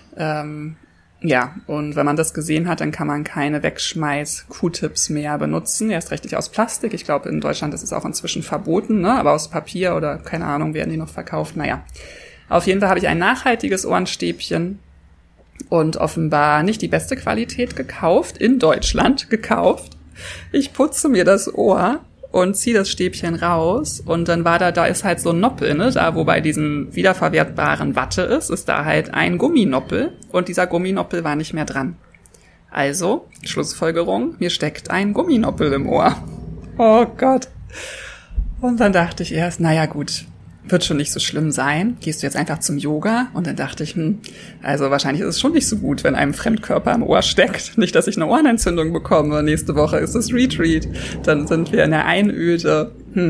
Ja, und wenn man das gesehen hat, dann kann man keine Wegschmeiß-Q-Tips mehr benutzen. Erst recht nicht aus Plastik. Ich glaube, in Deutschland ist es auch inzwischen verboten, ne? Aber aus Papier oder keine Ahnung, werden die noch verkauft. Naja, auf jeden Fall habe ich ein nachhaltiges Ohrenstäbchen und offenbar nicht die beste Qualität in Deutschland gekauft. Ich putze mir das Ohr und ziehe das Stäbchen raus und dann war da ist halt so ein Noppel, ne? Da, wo bei diesem wiederverwertbaren Watte ist da halt ein Gumminoppel und dieser Gumminoppel war nicht mehr dran. Also, Schlussfolgerung, mir steckt ein Gumminoppel im Ohr. Oh Gott. Und dann dachte ich erst, naja gut, wird schon nicht so schlimm sein. Gehst du jetzt einfach zum Yoga? Und dann dachte ich, also wahrscheinlich ist es schon nicht so gut, wenn einem Fremdkörper im Ohr steckt. Nicht, dass ich eine Ohrenentzündung bekomme. Nächste Woche ist es Retreat. Dann sind wir in der Einöde.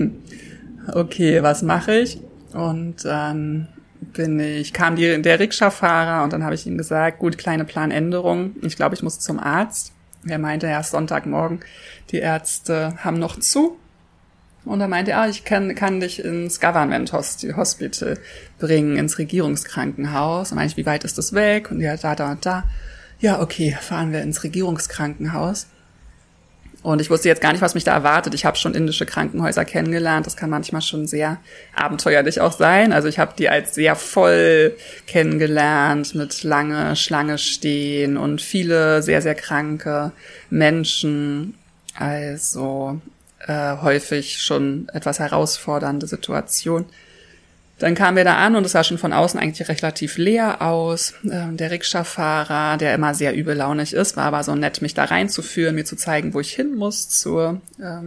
Okay, was mache ich? Und dann kam der Rikscha-Fahrer und dann habe ich ihm gesagt, gut, kleine Planänderung. Ich glaube, ich muss zum Arzt. Er meinte, ja, Sonntagmorgen, die Ärzte haben noch zu. Und er meinte, ich kann dich ins Government Hospital bringen, ins Regierungskrankenhaus. Und meinte ich, wie weit ist das weg? Und ja, da und da. Ja, okay, fahren wir ins Regierungskrankenhaus. Und ich wusste jetzt gar nicht, was mich da erwartet. Ich habe schon indische Krankenhäuser kennengelernt. Das kann manchmal schon sehr abenteuerlich auch sein. Also ich habe die als sehr voll kennengelernt, mit lange Schlange stehen und viele sehr, sehr kranke Menschen. Also häufig schon etwas herausfordernde Situation. Dann kamen wir da an und es sah schon von außen eigentlich relativ leer aus. Der Rikscha-Fahrer, der immer sehr übellaunig ist, war aber so nett, mich da reinzuführen, mir zu zeigen, wo ich hin muss, zur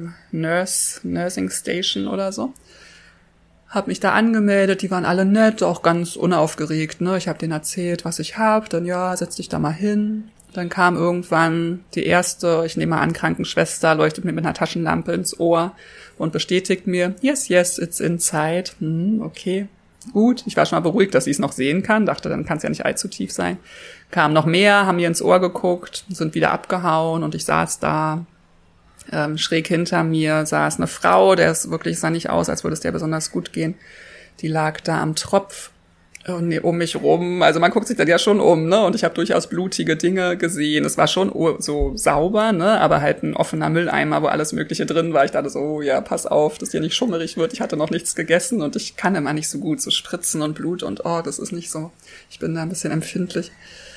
Nursing Station oder so. Hab mich da angemeldet, die waren alle nett, auch ganz unaufgeregt, ne? Ich habe denen erzählt, was ich habe, dann setz dich da mal hin. Dann kam irgendwann die erste, ich nehme mal an, Krankenschwester, leuchtet mir mit einer Taschenlampe ins Ohr und bestätigt mir, yes, it's inside. Okay, gut. Ich war schon mal beruhigt, dass sie es noch sehen kann. Dachte, dann kann es ja nicht allzu tief sein. Kamen noch mehr, haben mir ins Ohr geguckt, sind wieder abgehauen und ich saß da. Schräg hinter mir saß eine Frau, sah nicht aus, als würde es der besonders gut gehen. Die lag da am Tropf und um mich rum. Also man guckt sich dann ja schon um, ne? Und ich habe durchaus blutige Dinge gesehen. Es war schon so sauber, ne? Aber halt ein offener Mülleimer, wo alles Mögliche drin war. Ich dachte so, oh ja, pass auf, dass dir nicht schummerig wird. Ich hatte noch nichts gegessen und ich kann immer nicht so gut so Spritzen und Blut und das ist nicht so. Ich bin da ein bisschen empfindlich.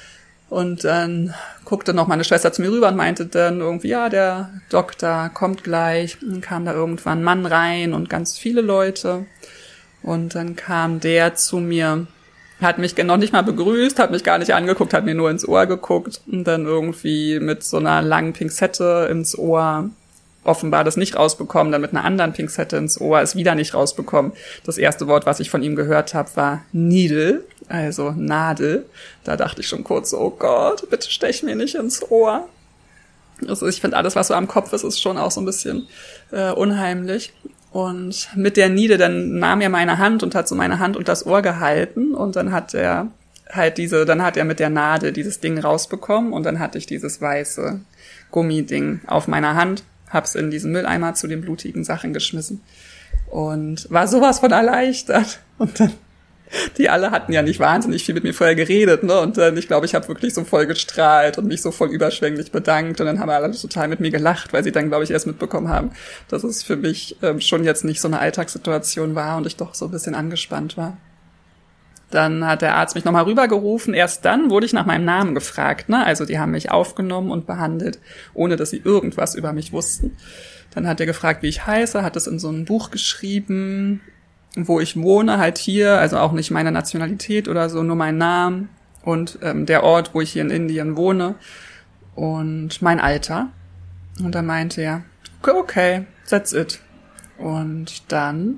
Und dann guckte noch meine Schwester zu mir rüber und meinte dann irgendwie, ja, der Doktor kommt gleich. Dann kam da irgendwann ein Mann rein und ganz viele Leute. Und dann kam der zu mir, hat mich noch nicht mal begrüßt, hat mich gar nicht angeguckt, hat mir nur ins Ohr geguckt und dann irgendwie mit so einer langen Pinzette ins Ohr offenbar das nicht rausbekommen, dann mit einer anderen Pinzette ins Ohr, es wieder nicht rausbekommen. Das erste Wort, was ich von ihm gehört habe, war Needle, also Nadel. Da dachte ich schon kurz, oh Gott, bitte stech mir nicht ins Ohr. Also ich finde, alles, was so am Kopf ist schon auch so ein bisschen unheimlich. Und mit der Niede, dann nahm er meine Hand und hat so meine Hand unter das Ohr gehalten und dann hat er mit der Nadel dieses Ding rausbekommen und dann hatte ich dieses weiße Gummiding auf meiner Hand, hab's in diesen Mülleimer zu den blutigen Sachen geschmissen und war sowas von erleichtert. Und dann, die alle hatten ja nicht wahnsinnig viel mit mir vorher geredet, ne? Und ich glaube, ich habe wirklich so voll gestrahlt und mich so voll überschwänglich bedankt. Und dann haben alle total mit mir gelacht, weil sie dann, glaube ich, erst mitbekommen haben, dass es für mich schon jetzt nicht so eine Alltagssituation war und ich doch so ein bisschen angespannt war. Dann hat der Arzt mich nochmal rübergerufen. Erst dann wurde ich nach meinem Namen gefragt, ne? Also die haben mich aufgenommen und behandelt, ohne dass sie irgendwas über mich wussten. Dann hat er gefragt, wie ich heiße, hat es in so ein Buch geschrieben, wo ich wohne, halt hier, also auch nicht meine Nationalität oder so, nur meinen Namen und der Ort, wo ich hier in Indien wohne und mein Alter. Und dann meinte er, okay, that's it. Und dann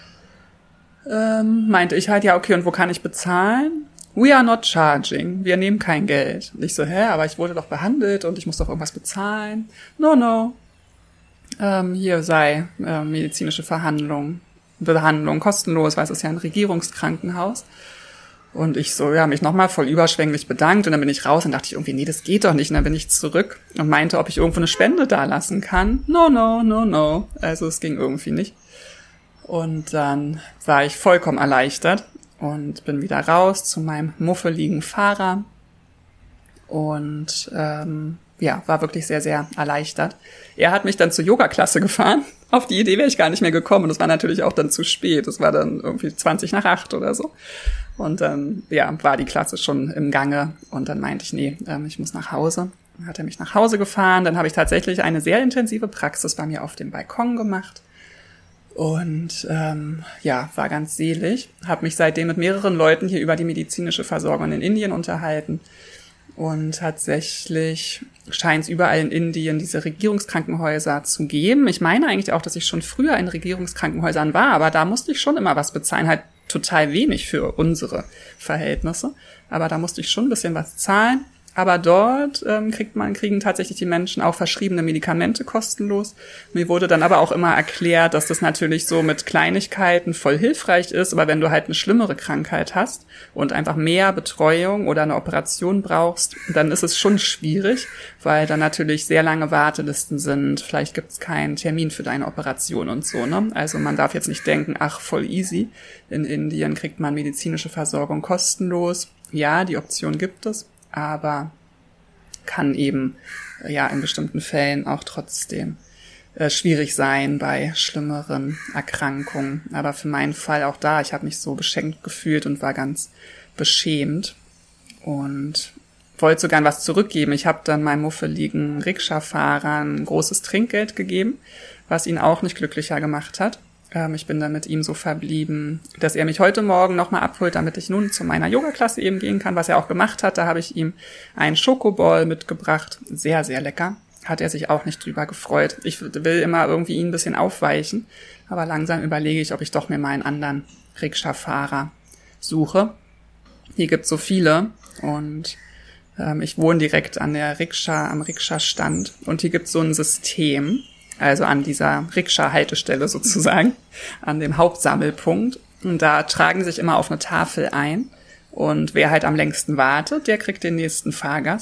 meinte ich halt, ja, okay, und wo kann ich bezahlen? We are not charging. Wir nehmen kein Geld. Und ich so, aber ich wurde doch behandelt und ich muss doch irgendwas bezahlen. No. Hier sei medizinische Behandlung kostenlos, weil es ist ja ein Regierungskrankenhaus. Und ich so, mich nochmal voll überschwänglich bedankt und dann bin ich raus und dachte ich irgendwie, nee, das geht doch nicht. Und dann bin ich zurück und meinte, ob ich irgendwo eine Spende da lassen kann. No. Also es ging irgendwie nicht. Und dann war ich vollkommen erleichtert und bin wieder raus zu meinem muffeligen Fahrer und war wirklich sehr, sehr erleichtert. Er hat mich dann zur Yoga-Klasse gefahren. Auf die Idee wäre ich gar nicht mehr gekommen. Und das war natürlich auch dann zu spät. Das war dann irgendwie 7:20 oder so. Und dann, war die Klasse schon im Gange. Und dann meinte ich, nee, ich muss nach Hause. Dann hat er mich nach Hause gefahren. Dann habe ich tatsächlich eine sehr intensive Praxis bei mir auf dem Balkon gemacht. Und war ganz selig. Habe mich seitdem mit mehreren Leuten hier über die medizinische Versorgung in Indien unterhalten. Und tatsächlich scheint es überall in Indien diese Regierungskrankenhäuser zu geben. Ich meine eigentlich auch, dass ich schon früher in Regierungskrankenhäusern war, aber da musste ich schon immer was bezahlen, halt total wenig für unsere Verhältnisse. Aber da musste ich schon ein bisschen was zahlen. Aber dort kriegen tatsächlich die Menschen auch verschriebene Medikamente kostenlos. Mir wurde dann aber auch immer erklärt, dass das natürlich so mit Kleinigkeiten voll hilfreich ist. Aber wenn du halt eine schlimmere Krankheit hast und einfach mehr Betreuung oder eine Operation brauchst, dann ist es schon schwierig, weil dann natürlich sehr lange Wartelisten sind. Vielleicht gibt es keinen Termin für deine Operation und so, ne? Also man darf jetzt nicht denken, ach, voll easy. In Indien kriegt man medizinische Versorgung kostenlos. Ja, die Option gibt es. Aber kann eben in bestimmten Fällen auch trotzdem schwierig sein bei schlimmeren Erkrankungen. Aber für meinen Fall auch da, ich habe mich so beschenkt gefühlt und war ganz beschämt und wollte sogar was zurückgeben. Ich habe dann meinem muffeligen Rikscha-Fahrer ein großes Trinkgeld gegeben, was ihn auch nicht glücklicher gemacht hat. Ich bin dann mit ihm so verblieben, dass er mich heute Morgen nochmal abholt, damit ich nun zu meiner Yoga-Klasse eben gehen kann, was er auch gemacht hat. Da habe ich ihm einen Schokoball mitgebracht. Sehr, sehr lecker. Hat er sich auch nicht drüber gefreut. Ich will immer irgendwie ihn ein bisschen aufweichen, aber langsam überlege ich, ob ich doch mir mal einen anderen Rikscha-Fahrer suche. Hier gibt's so viele und ich wohne direkt am Rikscha-Stand und hier gibt's so ein System, also an dieser Rikscha-Haltestelle sozusagen, an dem Hauptsammelpunkt. Und da tragen sich immer auf eine Tafel ein. Und wer halt am längsten wartet, der kriegt den nächsten Fahrgast.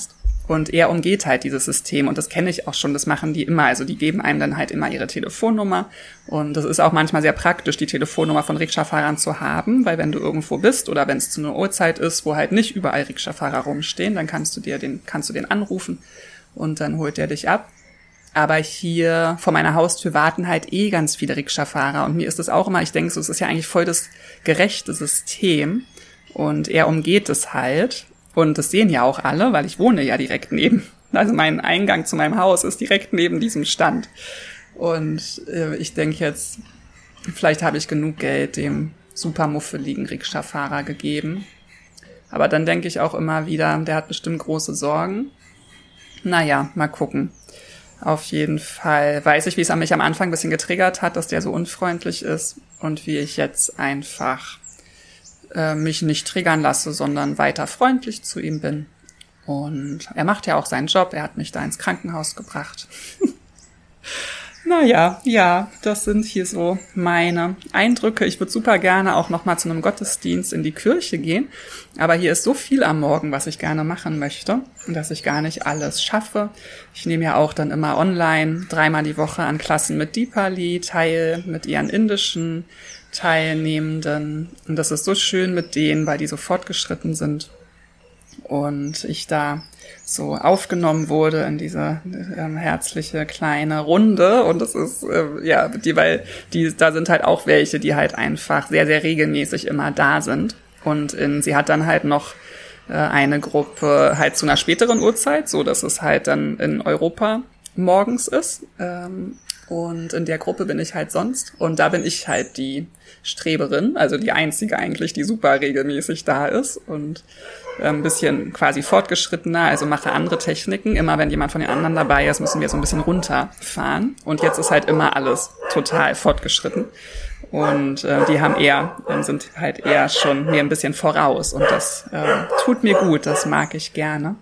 Und er umgeht halt dieses System und das kenne ich auch schon, das machen die immer. Also die geben einem dann halt immer ihre Telefonnummer und das ist auch manchmal sehr praktisch, die Telefonnummer von Rikscha-Fahrern zu haben, weil wenn du irgendwo bist oder wenn es zu einer Uhrzeit ist, wo halt nicht überall Rikscha-Fahrer rumstehen, dann kannst du den anrufen und dann holt der dich ab. Aber hier vor meiner Haustür warten halt ganz viele Rikscha-Fahrer und mir ist das auch immer, ich denke so, es ist ja eigentlich voll das gerechte System und er umgeht es halt. Und das sehen ja auch alle, weil ich wohne ja direkt neben. Also mein Eingang zu meinem Haus ist direkt neben diesem Stand. Und ich denke jetzt, vielleicht habe ich genug Geld dem super muffeligen Rikscha-Fahrer gegeben. Aber dann denke ich auch immer wieder, der hat bestimmt große Sorgen. Naja, mal gucken. Auf jeden Fall weiß ich, wie es mich am Anfang ein bisschen getriggert hat, dass der so unfreundlich ist und wie ich jetzt einfach mich nicht triggern lasse, sondern weiter freundlich zu ihm bin. Und er macht ja auch seinen Job. Er hat mich da ins Krankenhaus gebracht. Naja, ja, das sind hier so meine Eindrücke. Ich würde super gerne auch noch mal zu einem Gottesdienst in die Kirche gehen. Aber hier ist so viel am Morgen, was ich gerne machen möchte, dass ich gar nicht alles schaffe. Ich nehme ja auch dann immer online 3-mal die Woche an Klassen mit Deepali teil, mit ihren indischen Teilnehmenden. Und das ist so schön mit denen, weil die so fortgeschritten sind. Und ich da so aufgenommen wurde in diese herzliche kleine Runde. Und das ist, da sind halt auch welche, die halt einfach sehr, sehr regelmäßig immer da sind. Und sie hat dann halt noch eine Gruppe halt zu einer späteren Uhrzeit, so dass es halt dann in Europa morgens ist. Und in der Gruppe bin ich halt sonst. Und da bin ich halt die Streberin, also die einzige eigentlich, die super regelmäßig da ist und ein bisschen quasi fortgeschrittener, also mache andere Techniken. Immer wenn jemand von den anderen dabei ist, müssen wir so ein bisschen runterfahren. Und jetzt ist halt immer alles total fortgeschritten. Und die sind halt eher schon mir ein bisschen voraus. Und das tut mir gut, das mag ich gerne.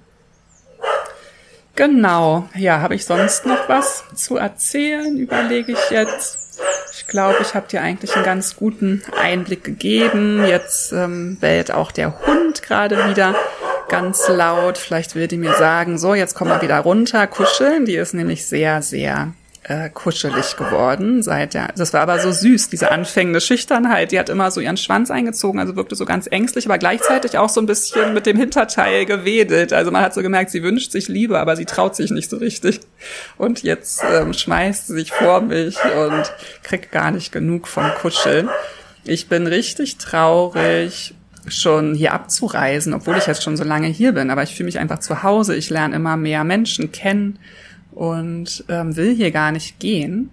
Genau, ja, habe ich sonst noch was zu erzählen, überlege ich jetzt. Ich glaube, ich habe dir eigentlich einen ganz guten Einblick gegeben. Jetzt bellt auch der Hund gerade wieder ganz laut. Vielleicht will die mir sagen, so, jetzt komm mal wieder runter, kuscheln. Die ist nämlich sehr, sehr kuschelig geworden. Das war aber so süß, diese anfängende Schüchternheit. Die hat immer so ihren Schwanz eingezogen, also wirkte so ganz ängstlich, aber gleichzeitig auch so ein bisschen mit dem Hinterteil gewedelt. Also man hat so gemerkt, sie wünscht sich Liebe, aber sie traut sich nicht so richtig. Und jetzt schmeißt sie sich vor mich und kriegt gar nicht genug vom Kuscheln. Ich bin richtig traurig, schon hier abzureisen, obwohl ich jetzt schon so lange hier bin. Aber ich fühle mich einfach zu Hause. Ich lerne immer mehr Menschen kennen und will hier gar nicht gehen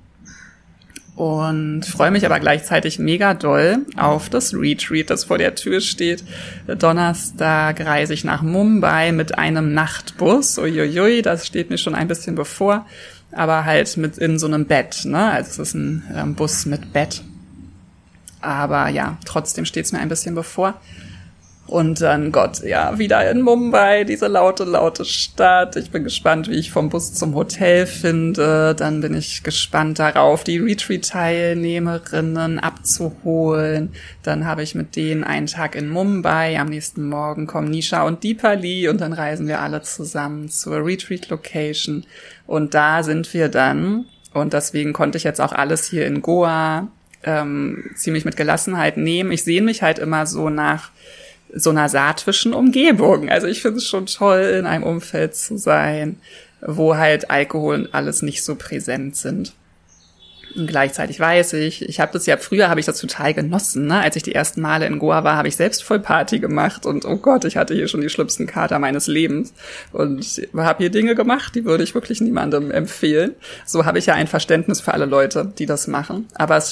und freue mich aber gleichzeitig mega doll auf das Retreat, das vor der Tür steht. Donnerstag reise ich nach Mumbai mit einem Nachtbus. Uiuiui, das steht mir schon ein bisschen bevor, aber halt mit in so einem Bett, ne? Also es ist ein Bus mit Bett. Aber ja, trotzdem steht es mir ein bisschen bevor. Und dann, Gott, ja, wieder in Mumbai, diese laute Stadt. Ich bin gespannt, wie ich vom Bus zum Hotel finde. Dann bin ich gespannt darauf, die Retreat-Teilnehmerinnen abzuholen. Dann habe ich mit denen einen Tag in Mumbai. Am nächsten Morgen kommen Nisha und Deepali und dann reisen wir alle zusammen zur Retreat-Location. Und da sind wir dann. Und deswegen konnte ich jetzt auch alles hier in Goa ziemlich mit Gelassenheit nehmen. Ich sehne mich halt immer so nach so einer saatwischen Umgebung. Also ich finde es schon toll, in einem Umfeld zu sein, wo halt Alkohol und alles nicht so präsent sind. Und gleichzeitig weiß ich habe das total genossen, ne? Als ich die ersten Male in Goa war, habe ich selbst voll Party gemacht und oh Gott, ich hatte hier schon die schlimmsten Kater meines Lebens und habe hier Dinge gemacht, die würde ich wirklich niemandem empfehlen. So habe ich ja ein Verständnis für alle Leute, die das machen. Aber es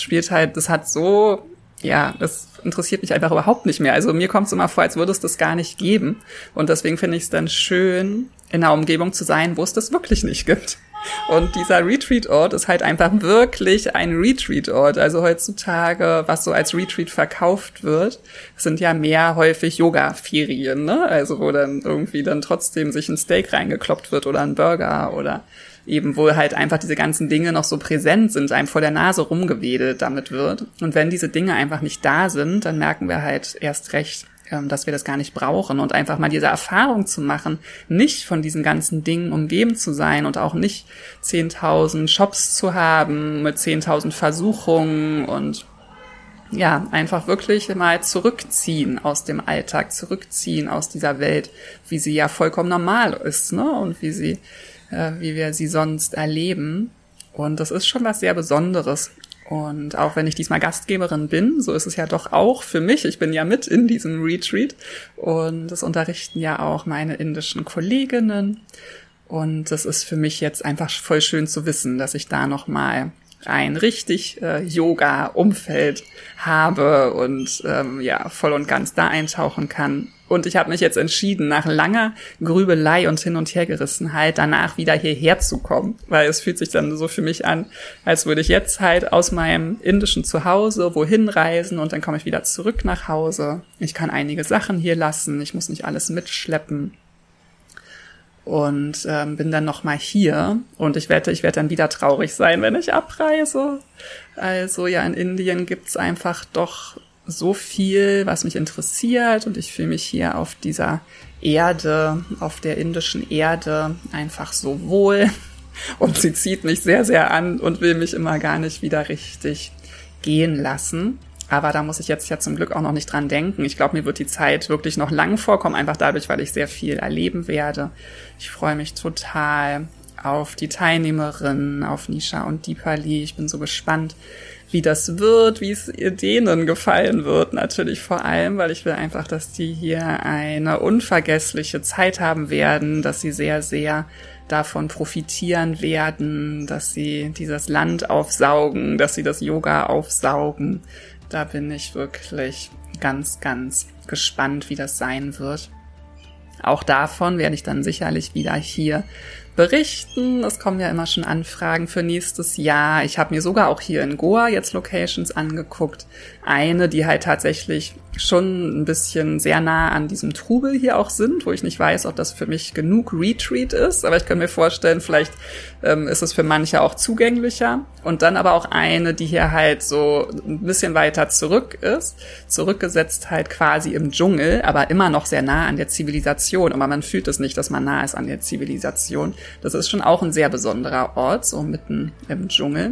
interessiert mich einfach überhaupt nicht mehr. Also mir kommt es immer vor, als würde es das gar nicht geben. Und deswegen finde ich es dann schön, in einer Umgebung zu sein, wo es das wirklich nicht gibt. Und dieser Retreat-Ort ist halt einfach wirklich ein Retreat-Ort. Also heutzutage, was so als Retreat verkauft wird, sind ja mehr häufig Yoga-Ferien, ne? Also wo dann irgendwie dann trotzdem sich ein Steak reingekloppt wird oder ein Burger oder eben wo halt einfach diese ganzen Dinge noch so präsent sind, einem vor der Nase rumgewedelt damit wird. Und wenn diese Dinge einfach nicht da sind, dann merken wir halt erst recht, dass wir das gar nicht brauchen und einfach mal diese Erfahrung zu machen, nicht von diesen ganzen Dingen umgeben zu sein und auch nicht 10.000 Shops zu haben mit 10.000 Versuchungen und ja, einfach wirklich mal zurückziehen aus dem Alltag, zurückziehen aus dieser Welt, wie sie ja vollkommen normal ist, ne? Und wie wir sie sonst erleben. Und das ist schon was sehr Besonderes. Und auch wenn ich diesmal Gastgeberin bin, so ist es ja doch auch für mich. Ich bin ja mit in diesem Retreat und das unterrichten ja auch meine indischen Kolleginnen. Und das ist für mich jetzt einfach voll schön zu wissen, dass ich da nochmal ein richtig Yoga-Umfeld habe und voll und ganz da eintauchen kann. Und ich habe mich jetzt entschieden, nach langer Grübelei und Hin- und Hergerissenheit danach wieder hierher zu kommen, weil es fühlt sich dann so für mich an, als würde ich jetzt halt aus meinem indischen Zuhause wohin reisen und dann komme ich wieder zurück nach Hause. Ich kann einige Sachen hier lassen, ich muss nicht alles mitschleppen. Und bin dann nochmal hier und ich werde dann wieder traurig sein, wenn ich abreise. Also ja, in Indien gibt's einfach doch so viel, was mich interessiert und ich fühle mich hier auf dieser Erde, auf der indischen Erde einfach so wohl und sie zieht mich sehr, sehr an und will mich immer gar nicht wieder richtig gehen lassen. Aber da muss ich jetzt ja zum Glück auch noch nicht dran denken. Ich glaube, mir wird die Zeit wirklich noch lang vorkommen, einfach dadurch, weil ich sehr viel erleben werde. Ich freue mich total auf die Teilnehmerinnen, auf Nisha und Deepali. Ich bin so gespannt, wie das wird, wie es denen gefallen wird. Natürlich vor allem, weil ich will einfach, dass die hier eine unvergessliche Zeit haben werden, dass sie sehr, sehr davon profitieren werden, dass sie dieses Land aufsaugen, dass sie das Yoga aufsaugen. Da bin ich wirklich ganz, ganz gespannt, wie das sein wird. Auch davon werde ich dann sicherlich wieder hier berichten. Es kommen ja immer schon Anfragen für nächstes Jahr. Ich habe mir sogar auch hier in Goa jetzt Locations angeguckt. Eine, die halt tatsächlich schon ein bisschen sehr nah an diesem Trubel hier auch sind, wo ich nicht weiß, ob das für mich genug Retreat ist. Aber ich kann mir vorstellen, vielleicht ist es für manche auch zugänglicher. Und dann aber auch eine, die hier halt so ein bisschen weiter zurück ist. Zurückgesetzt halt quasi im Dschungel, aber immer noch sehr nah an der Zivilisation. Aber man fühlt es nicht, dass man nah ist an der Zivilisation. Das ist schon auch ein sehr besonderer Ort, so mitten im Dschungel.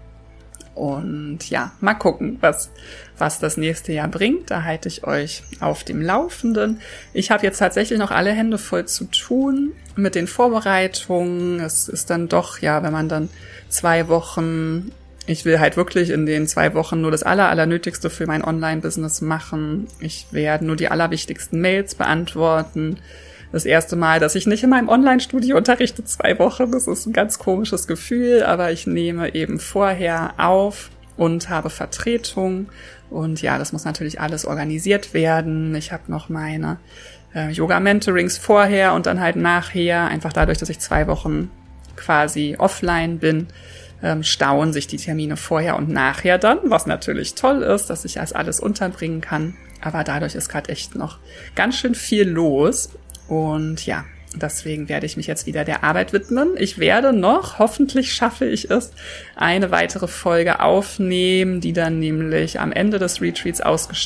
Und ja, mal gucken, was das nächste Jahr bringt. Da halte ich euch auf dem Laufenden. Ich habe jetzt tatsächlich noch alle Hände voll zu tun mit den Vorbereitungen. Es ist dann doch, ja, wenn man dann 2 Wochen, ich will halt wirklich in den 2 Wochen nur das Allernötigste für mein Online-Business machen. Ich werde nur die allerwichtigsten Mails beantworten. Das erste Mal, dass ich nicht in meinem Online-Studio unterrichte, 2 Wochen. Das ist ein ganz komisches Gefühl, aber ich nehme eben vorher auf und habe Vertretung. Und ja, das muss natürlich alles organisiert werden. Ich habe noch meine Yoga-Mentorings vorher und dann halt nachher. Einfach dadurch, dass ich 2 Wochen quasi offline bin, stauen sich die Termine vorher und nachher dann, was natürlich toll ist, dass ich das alles unterbringen kann. Aber dadurch ist gerade echt noch ganz schön viel los. Und ja, deswegen werde ich mich jetzt wieder der Arbeit widmen. Ich werde noch, hoffentlich schaffe ich es, eine weitere Folge aufnehmen, die dann nämlich am Ende des Retreats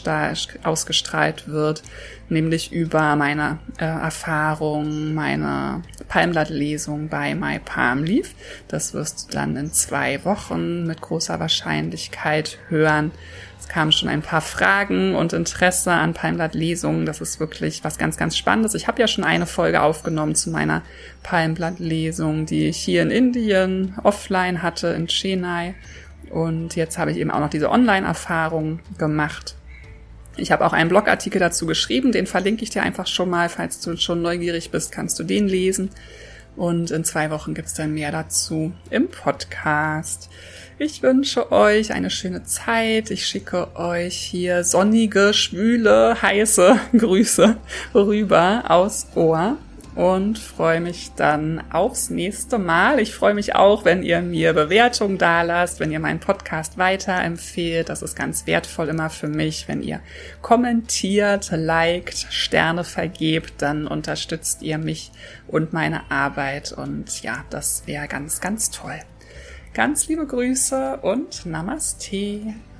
ausgestrahlt wird, nämlich über meine Erfahrung, meine Palmblattlesung bei My Palm Leaf. Das wirst du dann in 2 Wochen mit großer Wahrscheinlichkeit hören. Es kamen schon ein paar Fragen und Interesse an Palmblattlesungen. Das ist wirklich was ganz, ganz Spannendes. Ich habe ja schon eine Folge aufgenommen zu meiner Palmblattlesung, die ich hier in Indien offline hatte, in Chennai. Und jetzt habe ich eben auch noch diese Online-Erfahrung gemacht. Ich habe auch einen Blogartikel dazu geschrieben, den verlinke ich dir einfach schon mal. Falls du schon neugierig bist, kannst du den lesen. Und in 2 Wochen gibt's dann mehr dazu im Podcast. Ich wünsche euch eine schöne Zeit. Ich schicke euch hier sonnige, schwüle, heiße Grüße rüber aus Goa und freue mich dann aufs nächste Mal. Ich freue mich auch, wenn ihr mir Bewertungen dalasst, wenn ihr meinen Podcast weiterempfehlt. Das ist ganz wertvoll immer für mich. Wenn ihr kommentiert, liked, Sterne vergebt, dann unterstützt ihr mich und meine Arbeit. Und ja, das wäre ganz, ganz toll. Ganz liebe Grüße und Namaste.